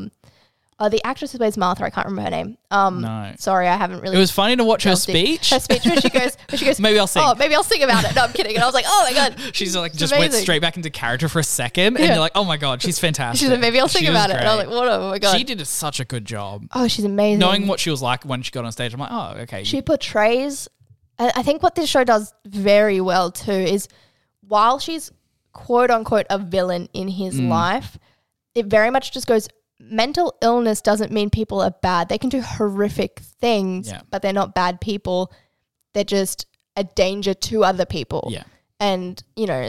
the actress who plays Martha. I can't remember her name. No, sorry, I haven't really. It was funny to watch her speech. Her speech where she goes, maybe I'll sing. Oh, maybe I'll sing about it. No, I'm kidding. And I was like, oh my god, she's like just amazing. Went straight back into character for a second, and you're like, oh my god, she's fantastic. She's like, maybe I'll sing about it. And I was like, what? Oh my god, she did such a good job. Oh, she's amazing. Knowing what she was like when she got on stage, I'm like, oh, okay. She portrays. I think what this show does very well too is while she's quote unquote a villain in his life, it very much just goes, mental illness doesn't mean people are bad. They can do horrific things, but they're not bad people. They're just a danger to other people. Yeah. And, you know,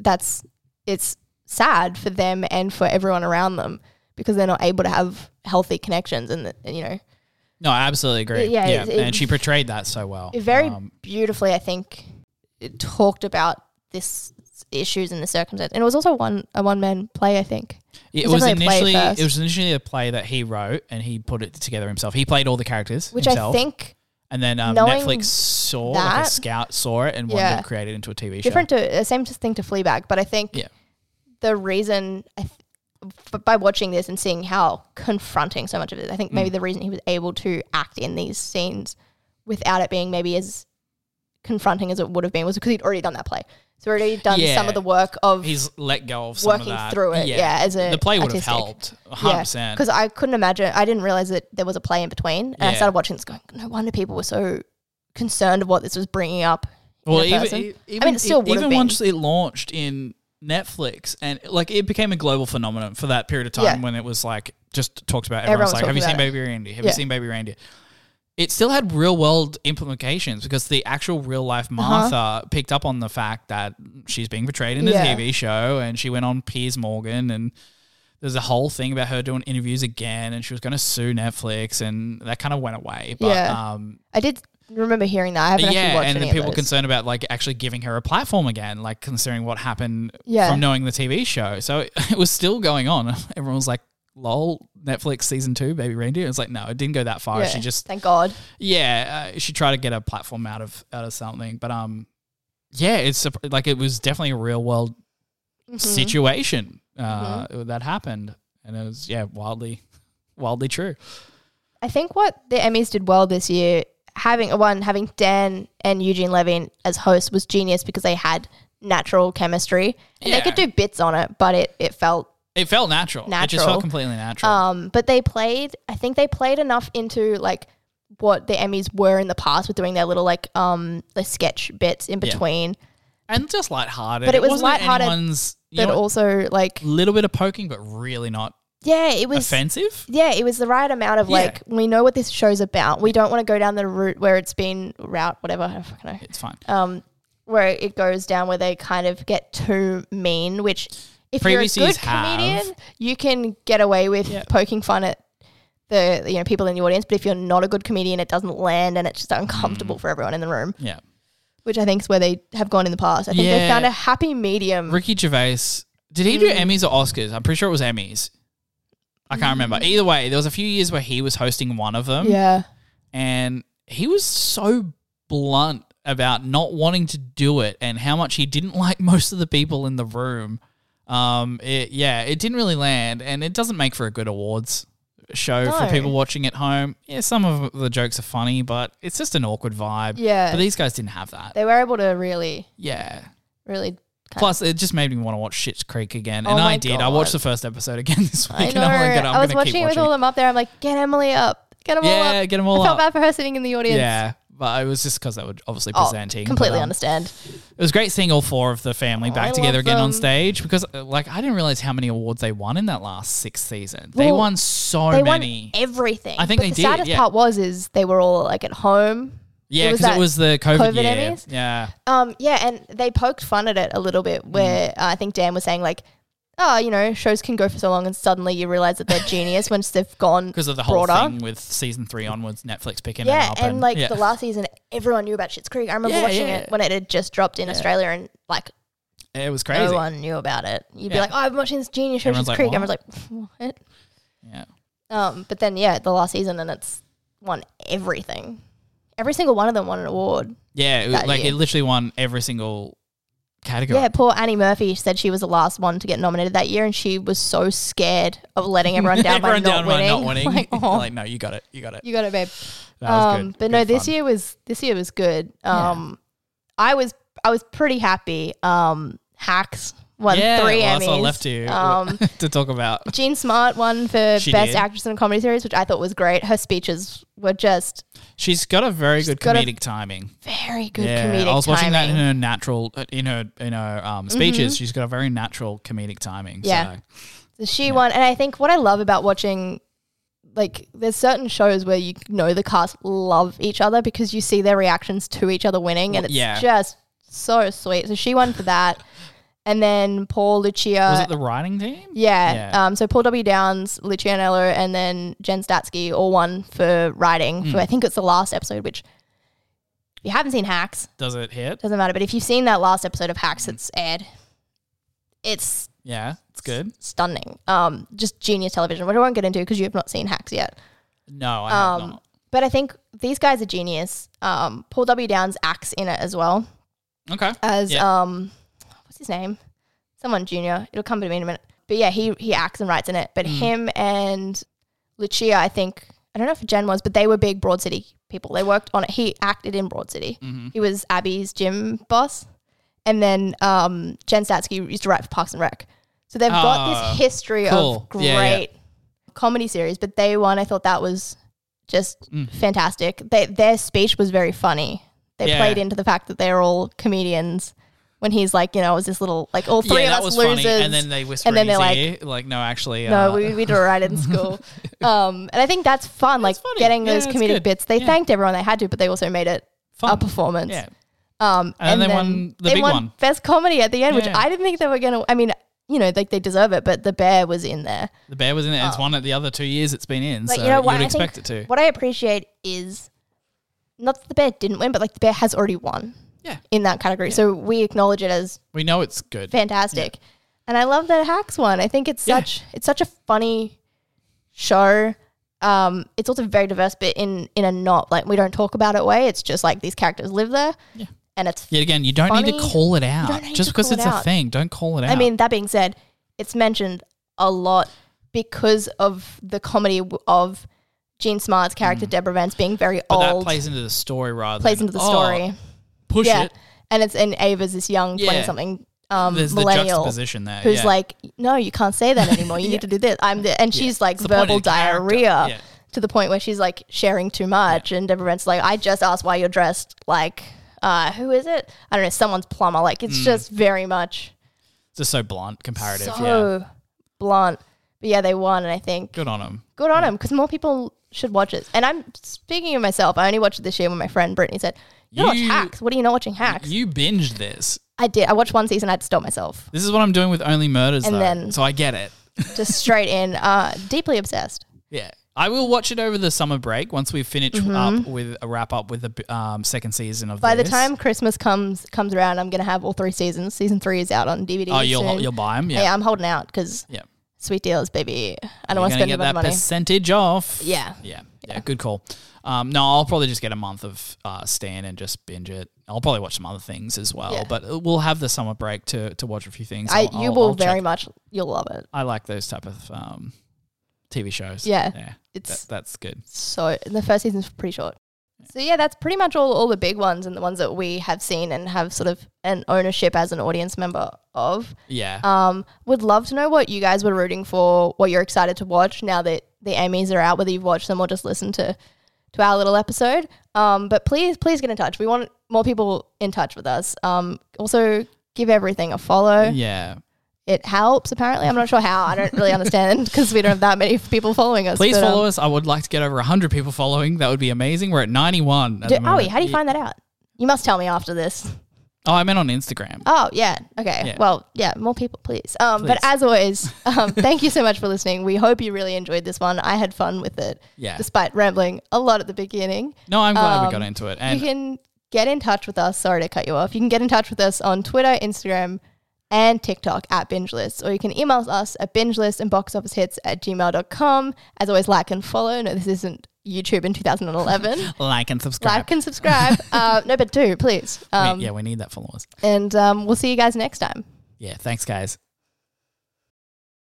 it's sad for them and for everyone around them because they're not able to have healthy connections and you know. No, I absolutely agree. Yeah, and she portrayed that so well. Very beautifully, I think, it talked about this issues and the circumstance. And it was also a one-man play, I think. It was initially a play that he wrote and he put it together himself. He played all the characters himself. I think... And then Netflix saw, like a scout saw it and wanted to create it into a TV show. Same thing to Fleabag, but I think the reason... by watching this and seeing how confronting so much of it, I think maybe the reason he was able to act in these scenes without it being maybe as confronting as it would have been was because he'd already done that play. So he'd already done some of the work of he's let go of some of that. Working through it, as a the play would have helped 100%. Because I couldn't imagine, I didn't realize that there was a play in between, and I started watching this going, no wonder people were so concerned of what this was bringing up. Well, even once it launched in Netflix and like it became a global phenomenon for that period of time when it was like just talked about. Everyone's like, have you seen Baby Randy? Have you seen Baby Randy? It still had real world implications because the actual real life Martha picked up on the fact that she's being portrayed in a TV show, and she went on Piers Morgan, and there's a whole thing about her doing interviews again, and she was going to sue Netflix, and that kind of went away. But I did remember hearing that. I haven't actually watched and any the people of those. concerned about like actually giving her a platform again, like considering what happened from knowing the TV show. So it was still going on. Everyone was like, lol, Netflix season 2, Baby Reindeer. It was like, no, it didn't go that far. She just, thank God. She tried to get a platform out of something. But it's like it was definitely a real world situation that happened, and it was wildly true. I think what the Emmys did well this year, having Dan and Eugene Levy as hosts was genius because they had natural chemistry and they could do bits on it, but it felt natural. It just felt completely natural. But I think they played enough into like what the Emmys were in the past with doing their little like the sketch bits in between. And just lighthearted. But it was lighthearted, but also like a little bit of poking, but really not. Yeah, it was offensive. Yeah, it was the right amount of like, we know what this show's about. We don't want to go down the route where it's been whatever. I don't know. It's fine. Where it goes down where they kind of get too mean, which if previous you're a good comedian, you can get away with poking fun at the people in the audience. But if you're not a good comedian, it doesn't land and it's just uncomfortable for everyone in the room. Yeah. Which I think is where they have gone in the past. I think they found a happy medium. Ricky Gervais, did he do Emmys or Oscars? I'm pretty sure it was Emmys. I can't remember. Either way, there was a few years where he was hosting one of them. Yeah. And he was so blunt about not wanting to do it and how much he didn't like most of the people in the room. It didn't really land, and it doesn't make for a good awards show for people watching at home. Yeah, some of the jokes are funny, but it's just an awkward vibe. Yeah. But these guys didn't have that. They were able to really... Yeah. Really... Plus, it just made me want to watch Schitt's Creek again. And I did. God. I watched the first episode again this week. I know. I was watching it with all them up there. I'm like, get Emily up. Get them all up. Yeah, get them all up. I felt bad for her sitting in the audience. Yeah, but it was just because they were obviously presenting. Completely understand. It was great seeing all four of the family back together again on stage because I didn't realize how many awards they won in that last 6th season. They won so many. They won everything. I think they did. The saddest part was they were all like at home Yeah, was because it that was the COVID year. Emmys. Yeah. Yeah, and they poked fun at it a little bit where I think Dan was saying like, oh, you know, shows can go for so long and suddenly you realize that they're genius once they've gone Because of the whole broader. thing with season 3 onwards, Netflix picking it Yeah, up. and like the last season, everyone knew about Schitt's Creek. I remember watching it when it had just dropped in Australia and like it was crazy. no one knew about it. You'd be like, oh, I'm watching this genius show, Everyone's Schitt's like, Creek. Everyone's like, what? Yeah. But then, the last season and it's won everything. Every single one of them won an award. Yeah, it literally won every single category. Yeah, poor Annie Murphy said she was the last one to get nominated that year and she was so scared of letting everyone down by not winning. Like, like, no, you got it. You got it. You got it, babe. That was good. But good no, fun. this year was good. I was pretty happy. Hacks won 3 Emmys. That's all left to you to talk about. Jean Smart won for Best Actress in a Comedy Series, which I thought was great. Her speeches were just... She's got a very good comedic timing. Very good comedic timing. I was watching that in her natural, in her speeches. She's got a very natural comedic timing. Yeah. So she won. And I think what I love about watching... Like, there's certain shows where you know the cast love each other because you see their reactions to each other winning and it's just so sweet. So she won for that. And then Paul, Lucia. Was it the writing team? Yeah. So Paul W. Downs, Lucia Nello, and then Jen Statsky all won for writing for, I think it's the last episode, which if you haven't seen Hacks. Does it hit? Doesn't matter. But if you've seen that last episode of Hacks that's aired, it's... Yeah, it's good. Stunning. Just genius television, which I won't get into because you have not seen Hacks yet. No, I have not. But I think these guys are genius. Paul W. Downs acts in it as well. Okay. As what's his name? Someone junior. It'll come to me in a minute. But yeah, he acts and writes in it. But him and Lucia, I think, I don't know if Jen was, but they were big Broad City people. They worked on it. He acted in Broad City. He was Abby's gym boss. And then Jen Statsky used to write for Parks and Rec. So they've got this history of great comedy series. But they won. I thought that was just fantastic. Their speech was very funny. They played into the fact that they're all comedians. When he's like, you know, it was this little, like, all three of us losers. Funny. And then they whisper in his ear, like, no, actually. No, we do it right in school. And I think that's fun, like, getting those comedic bits. They thanked everyone they had to, but they also made it a performance. Yeah. And then they won the big one. Best comedy at the end, which I didn't think they were going to, I mean, you know, like they deserve it, but The Bear was in there. The Bear was in it. It's won it the other 2 years it's been in, like, so you know what, you'd expect it to. What I appreciate is, not that The Bear didn't win, but like The Bear has already won. In that category. So we acknowledge it as we know it's good. Fantastic. Yeah. And I love that Hacks one. I think it's such a funny show. It's also very diverse, but in a not like we don't talk about it way. It's just like these characters live there. Yeah. And it's again, you don't need to call it out. Just because it's a thing, don't call it out. I mean, that being said, it's mentioned a lot because of the comedy of Jean Smart's character, Deborah Vance, being very old. But that plays into the story rather plays into the story. Push it. And it's in Ava's this young 20-something There's millennial the juxtaposition there. Who's like, no, you can't say that anymore. You need to do this. And she's like verbal diarrhea to the point where she's like sharing too much. And Deborah Vance like, I just asked why you're dressed like, who is it? I don't know, someone's plumber. Like it's just very much. It's just so blunt, comparative. So blunt. But yeah, they won. And I think. Good on them. Good on them because more people should watch it. And I'm speaking of myself. I only watched it this year when my friend Brittany said, You watch Hacks. What are you not watching Hacks? You binged this. I did. I watched one season. I had to stop myself. This is what I'm doing with Only Murders, and though. Then so I get it. Just straight in. Deeply obsessed. Yeah. I will watch it over the summer break once we finish up with a wrap up with the second season of By the time Christmas comes around, I'm going to have all 3 seasons. Season 3 is out on DVD. Oh, you'll buy them? Yeah. Hey, I'm holding out because sweet deals, baby. I don't want to spend a bunch of money. Percentage off. Yeah. Yeah. Good call. No, I'll probably just get a month of Stan and just binge it. I'll probably watch some other things as well, but we'll have the summer break to watch a few things. You'll love it. I like those type of TV shows. Yeah. That's good. So the first season's pretty short. So yeah, that's pretty much all the big ones and the ones that we have seen and have sort of an ownership as an audience member of. Yeah. Would love to know what you guys were rooting for, what you're excited to watch now that the Emmys are out, whether you've watched them or just listened to our little episode. But please get in touch. We want more people in touch with us. Also give everything a follow. Yeah. it helps, apparently. I'm not sure how. I don't really understand because we don't have that many people following us. Please follow us. I would like to get over 100 people following. That would be amazing. We're at 91 at the moment. How do you find that out? You must tell me after this. Oh, I meant on Instagram. Oh, yeah. Okay. Yeah. Well, yeah, more people, please. But as always, thank you so much for listening. We hope you really enjoyed this one. I had fun with it, despite rambling a lot at the beginning. No, I'm glad we got into it. And you can get in touch with us. Sorry to cut you off. You can get in touch with us on Twitter, Instagram, and TikTok at BingeList. Or you can email us at bingelist and boxofficehits@gmail.com. As always, like and follow. No, this isn't YouTube in 2011. Like and subscribe. Like and subscribe. No, but do, please. We need that followers. And we'll see you guys next time. Yeah, thanks, guys.